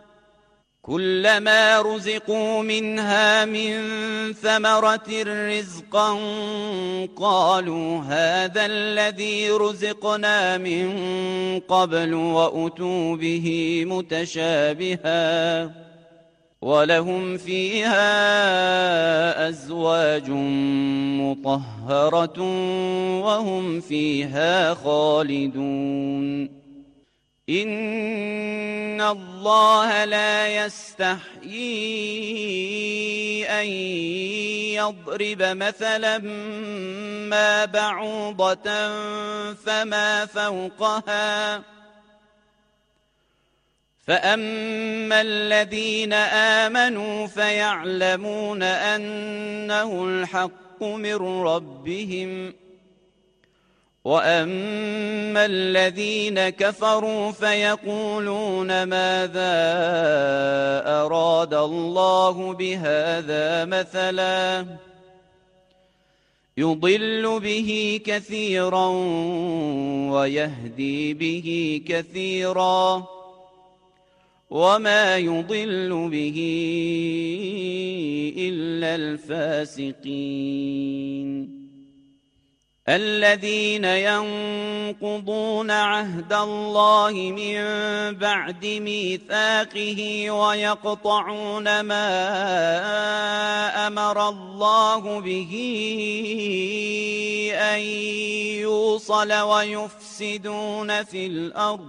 كلما رزقوا منها من ثمرة رزقا قالوا هذا الذي رزقنا من قبل وأتوا به متشابها ولهم فيها أزواج مطهرة وهم فيها خالدون إن الله لا يستحيي أن يضرب مثلا ما بعوضة فما فوقها فأما الذين آمنوا فيعلمون أنه الحق من ربهم وأما الذين كفروا فيقولون ماذا أراد الله بهذا مثلا يضل به كثيرا ويهدي به كثيرا وما يضل به إلا الفاسقين الذين ينقضون عهد الله من بعد ميثاقه ويقطعون ما أمر الله به أن يوصل ويفسدون في الأرض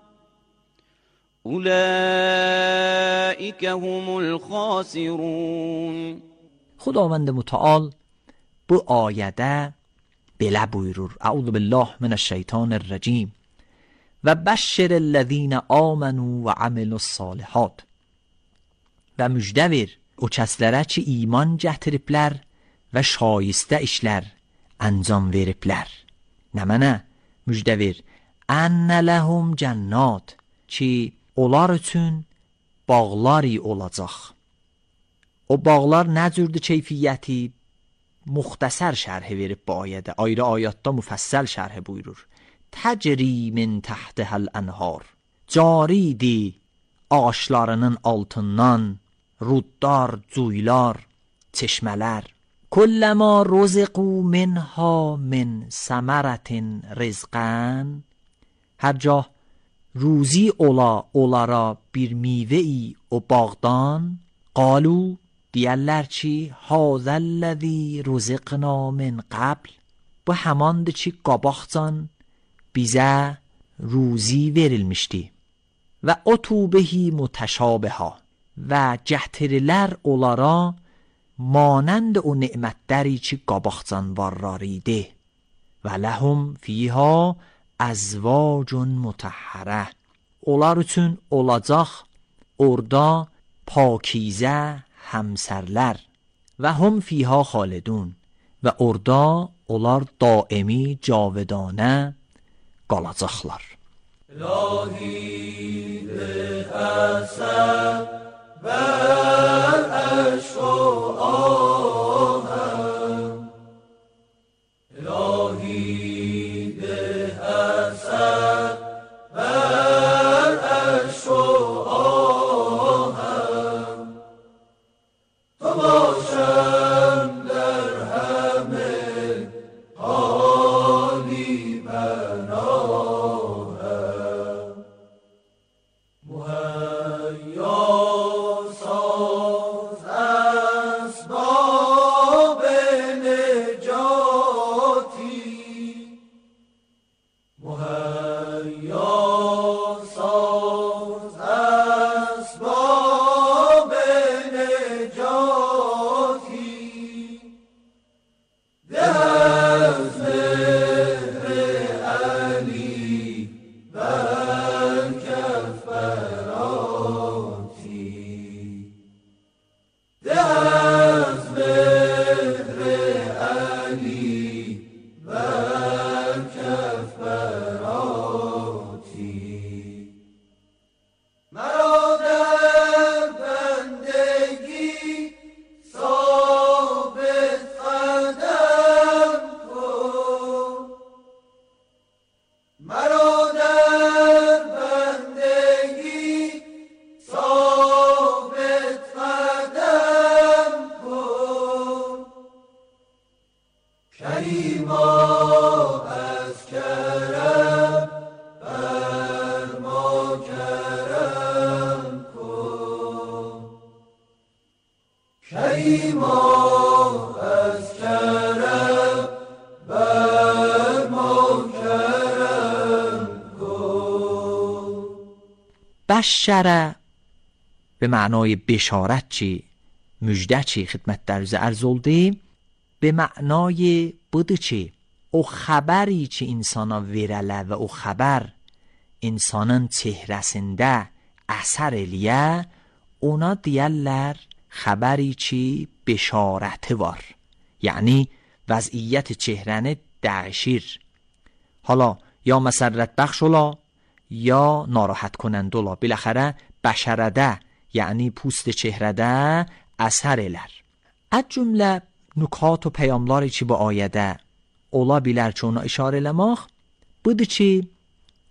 اولئک هم الخاسرون. خداوند متعال bu ayədə belə buyurur: Əuzu billah minəşşeytanir rəcim və bəşşirellezine amenu və amilussalihat. Və müjdə ver o kəslərə ki iman gətiriblər və şayistə işlər əncam veriblər. Nə mənə müjdə ver? Ənə ləhum cənnat, ki onlar üçün bağları olacaq. O bağlar nə cürdür keyfiyyəti? Muxtəsər şərhi verib bu ayədə. Ayrı ayətdə müfəssəl şərhi buyurur. Təcri min təhtəhəl ənhar, caridi ağaçlarının altından ruddar, cuylar, çeşmələr. Kulləmə ruziqu minha min səmərətin rizqən, hər cah روزی ola onlara bir میوه‌ای o bağdan, قالو deyərlər ki هذا رزقنا من قبل, bu hamandır ki qabaqcan bizə ruzi verilmişdi. Və otubehi mutəşabiha, və gətirilər onlara مانند o nemətləri ki qabaqcan varlar idi. Və ləhum fiha əzvacun mutəhhərə, onlar üçün olacaq orada pakizə həmsərlər. Və hum fiha xalidun, və orada onlar daimi cavidanə qalacaqlar. İlahi de əsəb bər əşq ahəm, İlahi de əsəb bər əşq ahəm, تو باشم در همه حالی پناهم، مهیا ساز اسباب نجاتی، مهیا ساز اسباب نجاتی، ده از مهر علی بر کف براتی، ده از مهر علی بر کف براتی، مرا در بندگی ثابت قدم کن، مرا در بندگی ثابت قدم کن، کریما از کرم بر ما کرم کن، کریما از کرم بر ما کرم کن. بشره به معنای بشارت چی، müjdə çi xidmətlərinizə ərz oldu. به معنای budur ki o xəbəri ki insana verələ və o xəbər insanın çehrəsində əsər eləyə, ona deyərlər xəbəri ki بشارəti var. یعنی وضعیت چهرəni dəyişir. حالا یا مسرت بخش ola یا ناراحت کننده ola. بالاخره بشرده یعنی پوست چهرədə əsər elər. از جمله نکات و پیاملاری که با آیده ola bilər ki ona işarə eləmək budur ki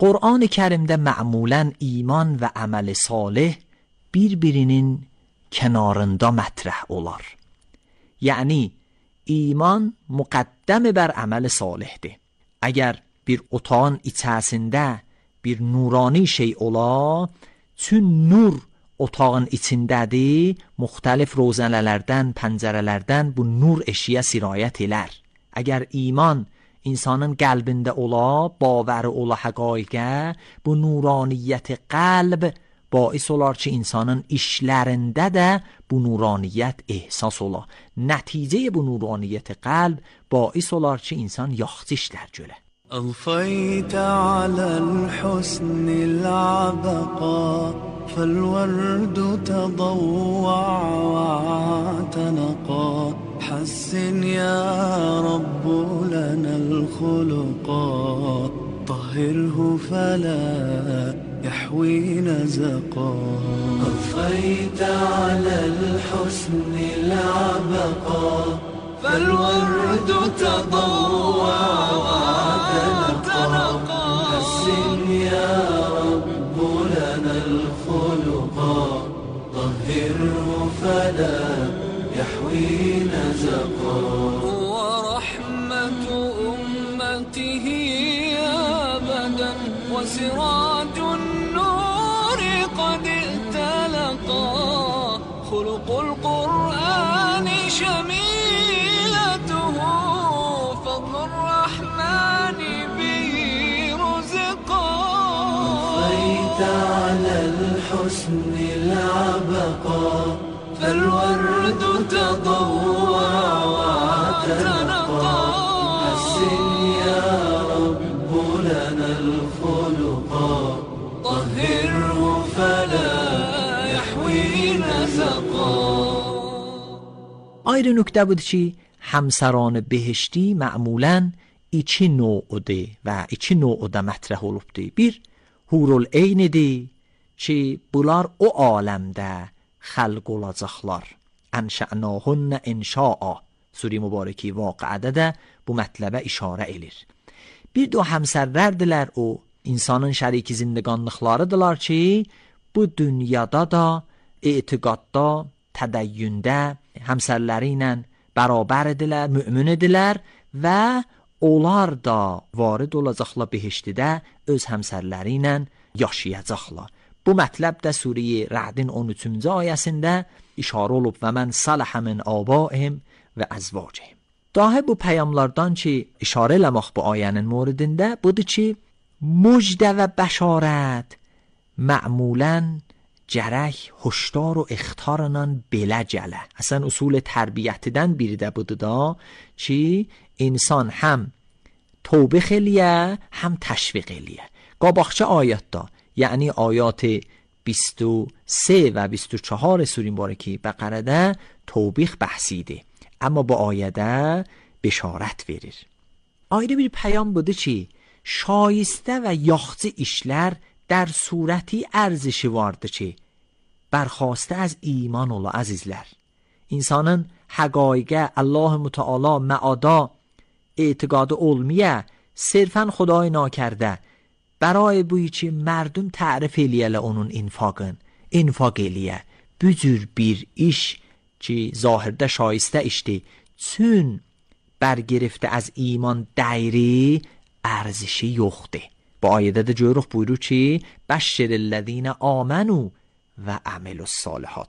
Qur'an-ı Kərimdə mə'mulən iman və əməl salih bir-birinin kənarında mətrəh olar. Yəni iman müqəddəm bər əməl salihdir. Əgər bir otağın içərisində bir nurani şey ola, çün nur otağın içindədir, müxtəlif rozənələrdən, pəncərələrdən bu nur eşiyə sirayət elər. Əgər iman insanın qəlbində ola, bavarı ola həqaiqə, bu nuraniyyət qəlb باعث olar ki insanın işlərində də bu nuraniyyət ehsas ola. Nəticə bu nuraniyyət qəlb باعث olar ki insan yaxşı işlər görə. أضفيت على الحسن العبقى فالورد تضوع واعتنقا حسن يا رب لنا الخلقا طهره فلا يحوي نزقا أضفيت على الحسن العبقا فالورد تضوع واعتنقا حسن يا رب لنا الخلقا طهره فلا يحوي نزقا ورحمة أمته أبدا وسراج النور قد ائتلقا خلق القرآن شميلته فضل الرحمن به رزقا أضفيت على الحسن العبقا فالورد تضوع واعتنقا حسن يا رب لنا الخلقا طهره فلا يحوي نزقا. Ayrı nöqtə budur ki, həmsəran behişti mə'mulən iki növdə və iki növdə mətrəh olubdur. Bir, hurul eynidir ki, bunlar o aləmdə xəlq olacaqlar. Ənşə'nahunə inşa'a Suri Mübarəki vaqiədə də bu mətləbə işarə edir. Bir də həmsərlərdirlər, o insanın şəriki zindiqanlıqlarıdırlar ki, bu dünyada da, etiqadda, tədəyyündə həmsərləri ilə bərabər edirlər, mümin edirlər və onlar da varid olacaqlar behiştidə öz həmsərləri ilə yaşayacaqlar. Bu mətləb də Suriye Ra'din on üçüncü ayəsində işarə olub və mən saləhə min abaihim və əzvacihim. Dahi bu peyamlardan ki, işarə eləmək bu ayənin moridində budur ki, müjdə və bəşarət mə'mulən gərək hoşdar و اختارla belə gələ. Əsən usul tərbiyyətidən biri də budur da ki, insan həm توبه خلیه هم تشویق خلیه. قاباخچه آیات دا یعنی آیات بیست و سه و بیست و چهار سوره مبارکه بقره ده توبیخ بحثیده اما با آیده بشارت verir. Ayrı bir پیام budur ki şayiste və yaxşı işlər در صورتی ارزشی vardır ki برخواسته از ایمان ola azizlər. İnsanın həqaiqə Allah Müteala məada اعتقاد olmaya صرفاً خدای ناکرده برای بوی که مردم تعریف eləyələ onun infaqın infaq eləyə bu cür bir iş ki zahirdə şayiste işdi çün برگرفته از ایمان دایری ارزشی yoxdur. Bu ayədə də görürük buyurur ki بشر الذين آمنوا و عملوا الصالحات.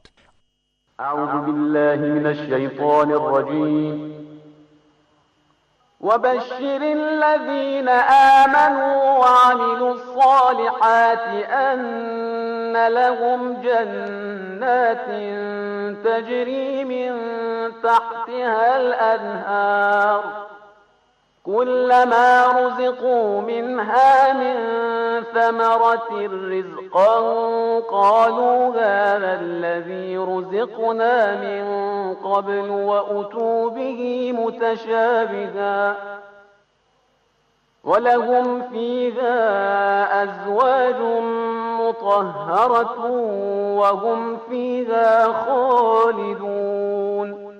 أعوذ بالله من الشيطان الرجيم. وبشر الذين آمنوا وعملوا الصالحات أن لهم جنات تجري من تحتها الأنهار كلما رزقوا منها من ثمرة رزقا قالوا هذا الذي رزقنا من قبل وأتوا به متشابها ولهم فيها أزواج مطهرة وهم فيها خالدون.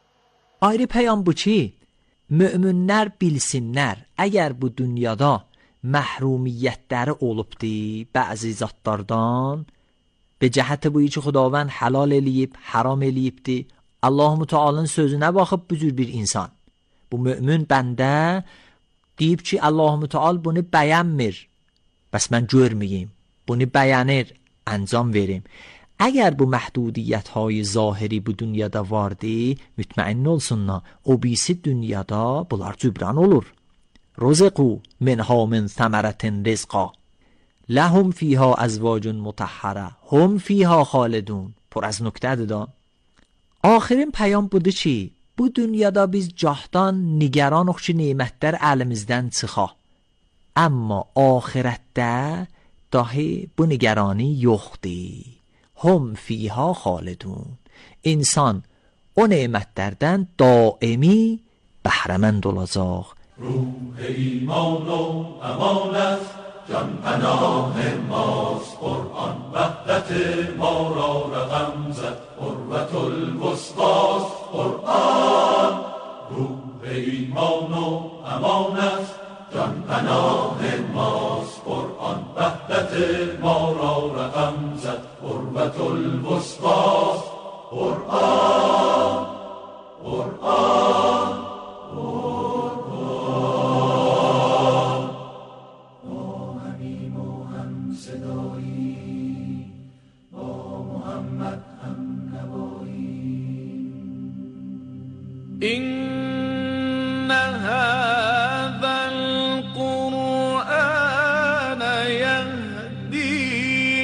Ayrı peyam bu ki, müminlər bilsinlər, əgər bu dünyada məhrumiyyətləri olubdi bəzi zatlardan به جهت بویی ki xudavənd halal eləyib, haram eləyibdi. Allah Müteala'nın sözünə baxıb bu cür bir insan, bu mümin bəndə deyib ki Allah Müteal bunu bəyənmir, bəs mən görməyim, bunu bəyənir, انجام verim. Əgər bu məhdudiyyətهای zahiri bu dünyada vardı, mütməin olsunlar, o birisi dünyada bunlar cübran olur. رزقوا منها من ثمرة رزقا لهم فیها ازواج مطهره هم فیها خالدون. پر از نکته ده. آخرین پیام budur ki, bu dünyada biz cahdan nigaran oxşu nemətlər əlimizdən çıxaq. Amma ahirətdə dahi bu nigarani yoxdur. هم فیها خالدون. İnsan o nemətlərdən daimi bəhrəmənd olacaq. روح ایمان و امانت جان پناه ماست، قرآن وحدت ما را رقم زد، قربت الوسطاست قرآن. روح ایمان و امانت جان پناه ماست، قرآن وحدت ما را رقم زد، قربت الوسطاست قرآن قرآن. إن هذا القرآن يهدي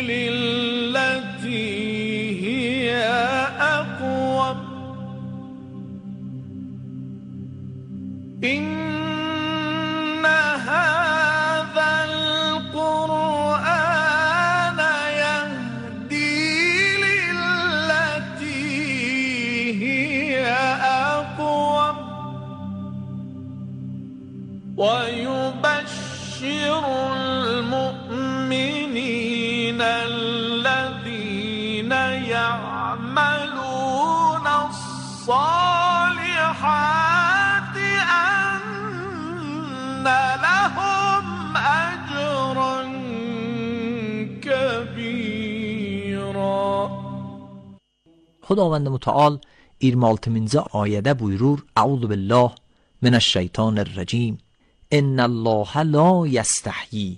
للتي هي أقوم. إن هذا القرآن يهدي للتي هي أقوم ويبشر المؤمنين الذين يعملون الصالحات أن لهم أجرا كبيرا. خداوند متعال iyirmi altıncı ayədə buyurur: Əuzu billah minəşşeytanirracim. İnnəllaha la yestahyi.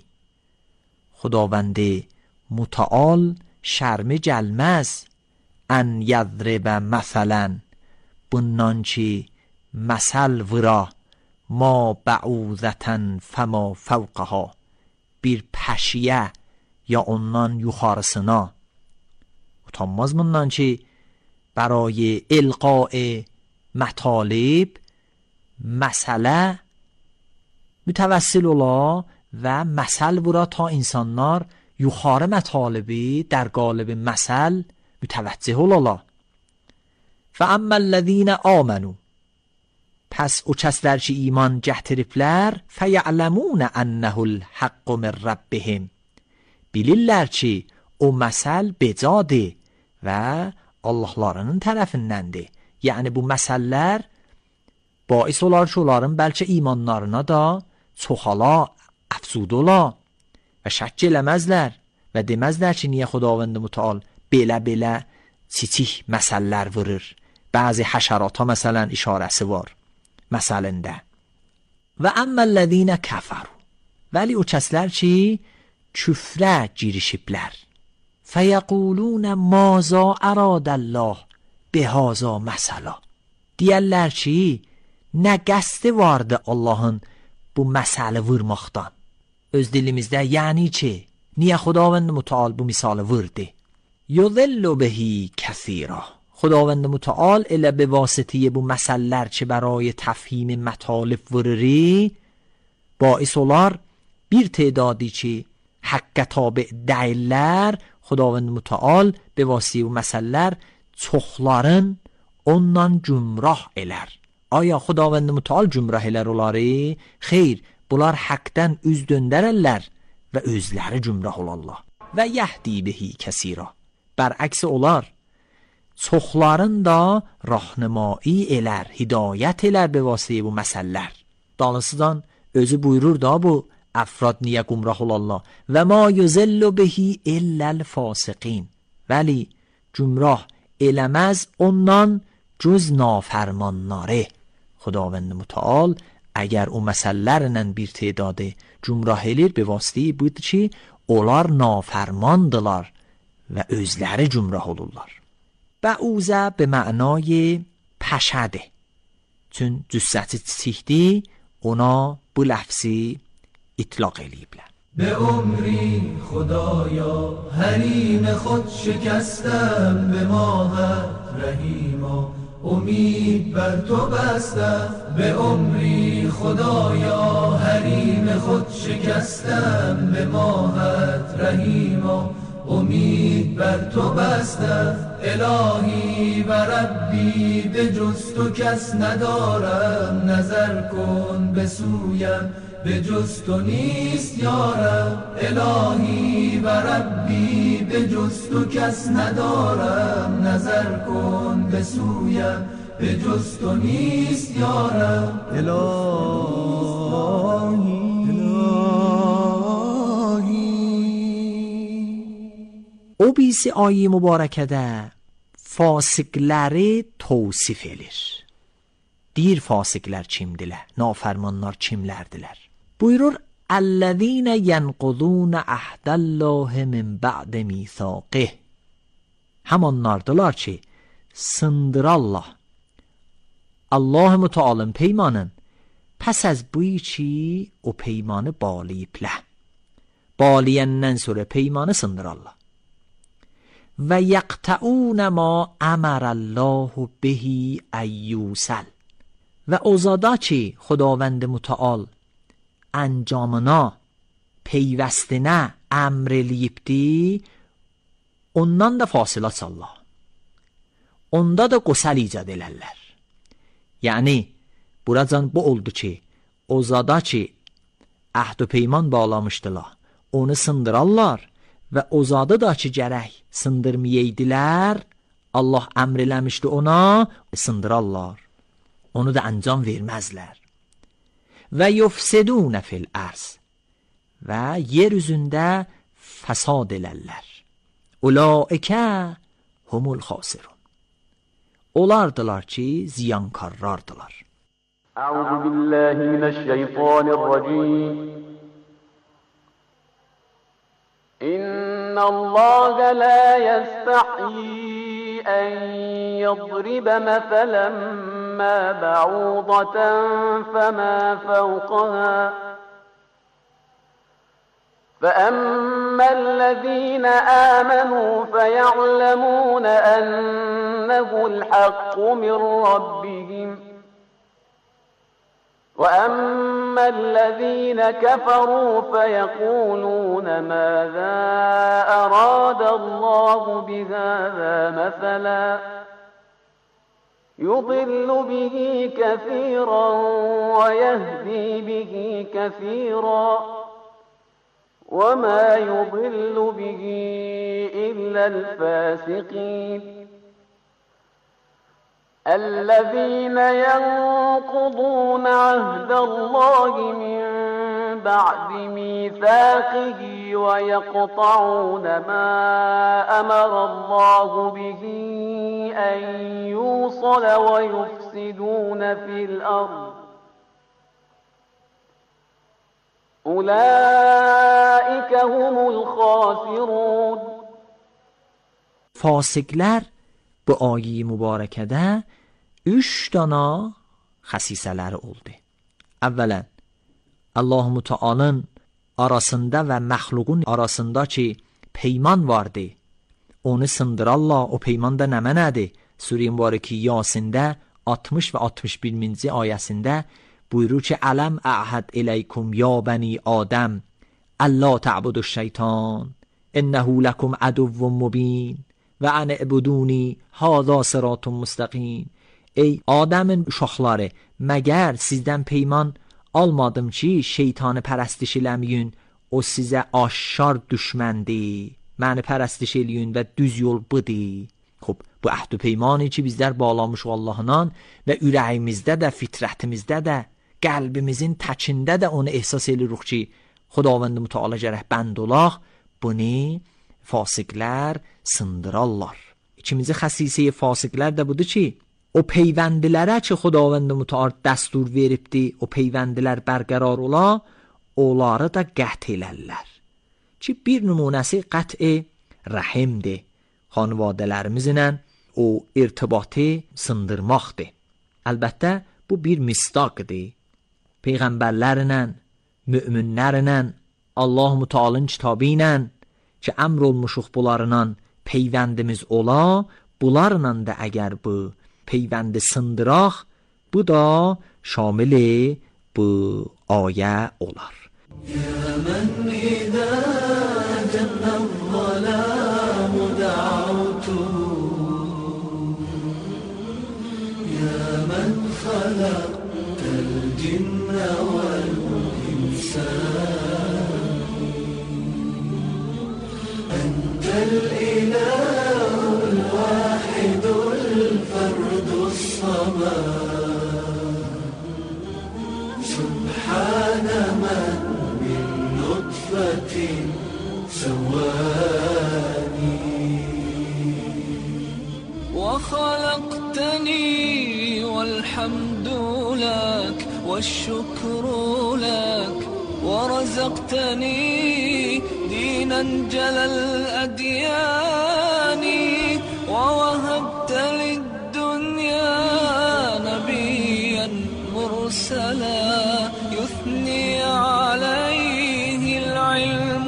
خداوند متعال şərmi gəlməz ən yadribə məsələn, bundan ki məsəl vura ma bəuzətən fəma fəvqəha, bir pəşiyə ya ondan yuxarısına. utanmaz bundan ki برای القاء مطالب مسئله متوسل ola و مثل برا تا insanlar yuxarı mətalibi در قالب مثل متوجه ola. فاما الذين آمنوا، پس o kəslər ki iman gətiriblər، فیعلمون انه الحق من ربهم، bilirlər ki o məsəl becadır və Allahlarının tərəfindəndir. Yəni bu məsələlər bais olar ki, onların bəlkə imanlarına da çoxala, əfzud ola və şəkk eləməzlər və deməzlər ki, niyə Xudavənd Mütəal belə-belə kiçik məsələlər vurur. Bəzi həşərata məsələn işarəsi var məsəlində. Və əmməlləzinə kəfəru، vəli o kəslər ki küfrə girişiblər. فَيَقُولُونَ مَاذَا أَرَادَ اللّٰهِ بِهَذَا مَثَلًا، deyərlər ki nə qəsdi vardı Allahın bu məsələ vurmaqdan. Öz dilimizdə yəni ki niyə Xudavənd Mütəal bu misalı vurdu. يُضِلُّ بِهِ كَثِيرًا، Xudavənd Mütəal elə به واسطه bu məsələlər ki برای تفهیم مطالب vururi باعث olar bir تعدادی ki حق تابع deyirlər. Xudavənd Mütəal به واسطه bu məsələlər çoxların ondan gümrah elər. Aya Xudavənd Mütəal gümrah elər onları? Xeyr, bunlar haqdan üz döndərərlər və özləri gümrah olarlar. Və yəhdi bihi kəsira, bərəks olar çoxların da rahnimai elər, hidayət elər به واسطه bu məsələlər. Danışıdan özü buyurur da bu افراد نیه گمراه الله و ما یضل به الا الفاسقین، ولی گمراه ایلمز اونان جز نافرمان ناره. خداوند متعال اگر o məsələlərlə bir tedadı gümrah elir, be vasitəyi budur ki, onlar nafərmandılar və özləri gümrah olurlar. Bəuzə be mənayı pəşədir. Çün cüssəti çiçikdir, ona bu ləfzi itlaq eləyiblər. به عمری خدایا حریم خود شکستم، به ماهت رحیما امید بر تو بستم. به عمری خدایا حریم خود شکستم، به ماهت رحیما امید بر تو بستم. الهی و ربی به جز تو کس ندارم، نظر کن به سویم به جز تو نیست یارم. الهی و ربی به جز تو کس ندارم، نظر کن به سویم به جز تو نیست یارم. الهی O birisi ayı mübarəkədə fasiqləri tavsif edir. Deyir fasiqlər kimdilər, nafərmanlar kimlərdilər? Buyurur: "Ellezine yenqudun ahdallahi min ba'd misaqih." Hamanlardılar ki, sındırarlar Allah Müteala'nın peymanın pes az buyi ki o peymanı bağlayıblar. Bağlayandan sonra peymanı sındırarlar. و یقطعون ما امر الله به ایوسل، و اوزادا چی خداوند متعال انجامنا پیوستنه امر لیبدی ondan da fasilat sallah, onda da qosal icad elərlər. Yəni buracan bu oldu ki, ozada ki əhd-ü peyman bağlamışdılar, onu sındırarlar və ozadı da ki gərək sındırmayaydılar, Allah əmr eləmişdi ona, sındırarlar, onu da ancam verməzlər. Və yufsidunə fil ərz, və yer üzündə fəsad elərlər. Ulaikə humul xasirun, onlardılar ki ziyankarlardılar. Əuzu billahi minəşşeytanirracim. إن الله لا يستحيي أن يضرب مثلا ما بعوضة فما فوقها فأما الذين آمنوا فيعلمون أنه الحق من ربهم وأما الذين كفروا فيقولون ماذا أراد الله بهذا مثلا يضل به كثيرا ويهدي به كثيرا وما يضل به إلا الفاسقين الذين ينقضون عهد الله من بعد ميثاقه ويقطعون ما أمر الله به أن يوصل ويفسدون في الأرض أولئك هم الخاسرون. Fasiklər bu ayi mübarəkədə üç dana xəsisələri oldu. Əvvələn, Allah-u Teala'nın arasında və məxluqun arasında ki peyman vardı, onu sındırarlar. O peyman da nə mənədir? Sure-i mübarəki Yasində altmış və altmış birinci ayəsində buyurur ki: "Ələm əhəd eləykum ya bəni Adəm, əllə tə'budu şeytan, innəhu ləkum əduvvun mubin və ən ibuduni hada sıratun müstəqim." Ey Adəmin uşaqları, məgər sizdən peyman almadım ki şeytanı pərəstiş eləməyin, o sizə aşkar düşməndir, məni pərəstiş eləyin və düz yol budur. Xub, bu əhd-ü peymani ki bizlər bağlamışıq Allah'la və ürəyimizdə də, fitrətimizdə də, qəlbimizin təkində də onu ehsas edirik ki Xudavənd Mütəala gərək bənd olaq, bunu fasiqlər sındırarlar. İkinci xəssisəyə fasiqlər də budur ki, o peyvəndilərə ki Xudavənd Mütəala dəstur veribdi, o peyvəndilər bərqərar ola, onları da qət elərlər. Ki bir nümunəsi qət'i rəhimdir. Xanvadələrimizlə o irtibatı sındırmaqdır. Əlbəttə bu bir mistaqdır. Peyğəmbərlərlə, müminlərlə, Allah-u Teala'nın kitabı ilə ki əmr olmuşuq bunlarla peyvəndimiz ola, bunlarla da əgər bu peyvəndi sındıraq, bu da şamili bu ayə olar. يا من إذا جن الظلام دعوته يا من خلقت الجن والإنسان أنت الإله الواحد الفرد الصمد سبحان من سواني وخلقتني والحمد لك والشكر لك ورزقتني دينا جل الأديان ووهبت للدنيا نبيا مرسلا يثني عليه العلم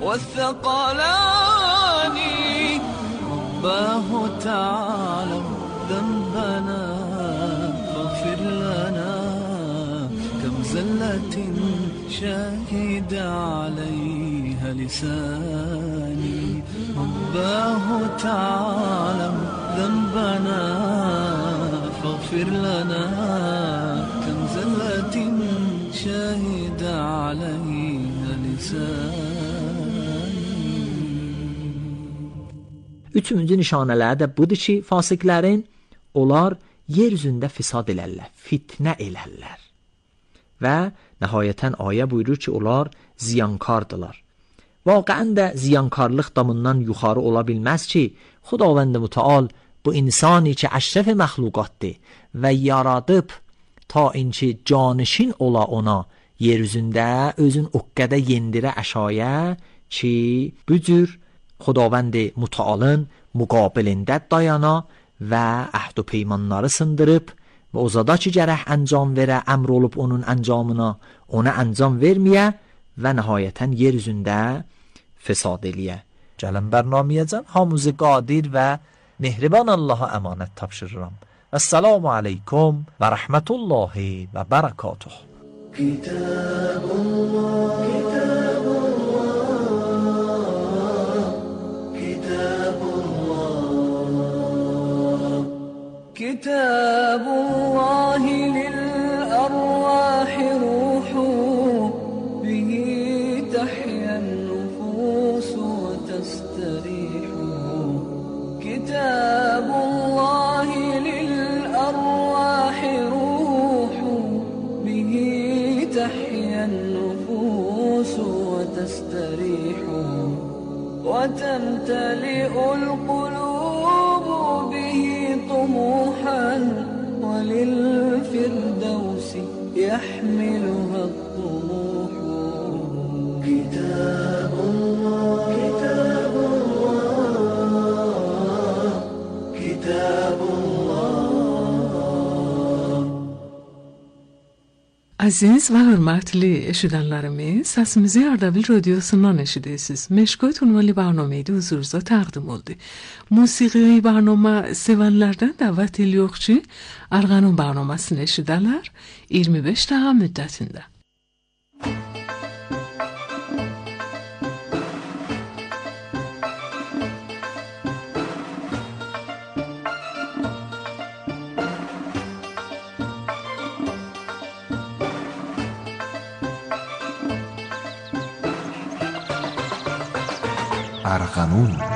والثقلان رباه تعالى ذنبنا فاغفر لنا كم زلة شهد عليها لساني رباه تعالى ذنبنا فاغفر لنا كم زلة شهد عليها لساني. Üçüncü nişanələri də budur ki, fasiqlərin onlar yer üzündə fisad elərlər, fitnə elərlər. Və nəhayətən ayə buyurur ki, onlar ziyankardırlar. Vaqiən də ziyankarlıq damından yuxarı ola bilməz ki, Xudavənd Mütəal bu insani ki, əşrəf məxluqatdır və yaradıb ta inki canişin ola ona yer üzündə özün o qədər yendirə əşayə ki, bu cür Xudavənd Mütəalın müqabilində dayana və əhd və peymanları sındırıb və o zada ki gərək əncam verə, əmr olub onun əncamına, ona əncam verməyə və nəhayətən yer üzündə fesad eləyə. Gəlin bərnamiyəcən hamımızı qadir və mehriban Allaha əmanət tapşırıram. Əssalamu aleykum və rəhmətullahi və bərəkatuh. Kitabullah, Kitabullah, كتاب الله للأرواح روح به تحيا النفوس وتستريح كتاب الله للأرواح روح به تحيا النفوس وتستريح وتمتلئ القلوب به طموحا وللفردوس يحملها الطموح كتاب الله كتاب الله كتاب الله. Aziz ve hürmetli eşidenlerimiz, sesimizi Ardabil Radyosu'ndan eşidiyorsunuz. Meşgul unvanlı barnameyi de huzurunuza takdim oldu. Musiqi barnama sevenlerden davet ediyor ki, Arganun barnamasını eşiderler iyirmi beş dakika müddetinde. ارغنون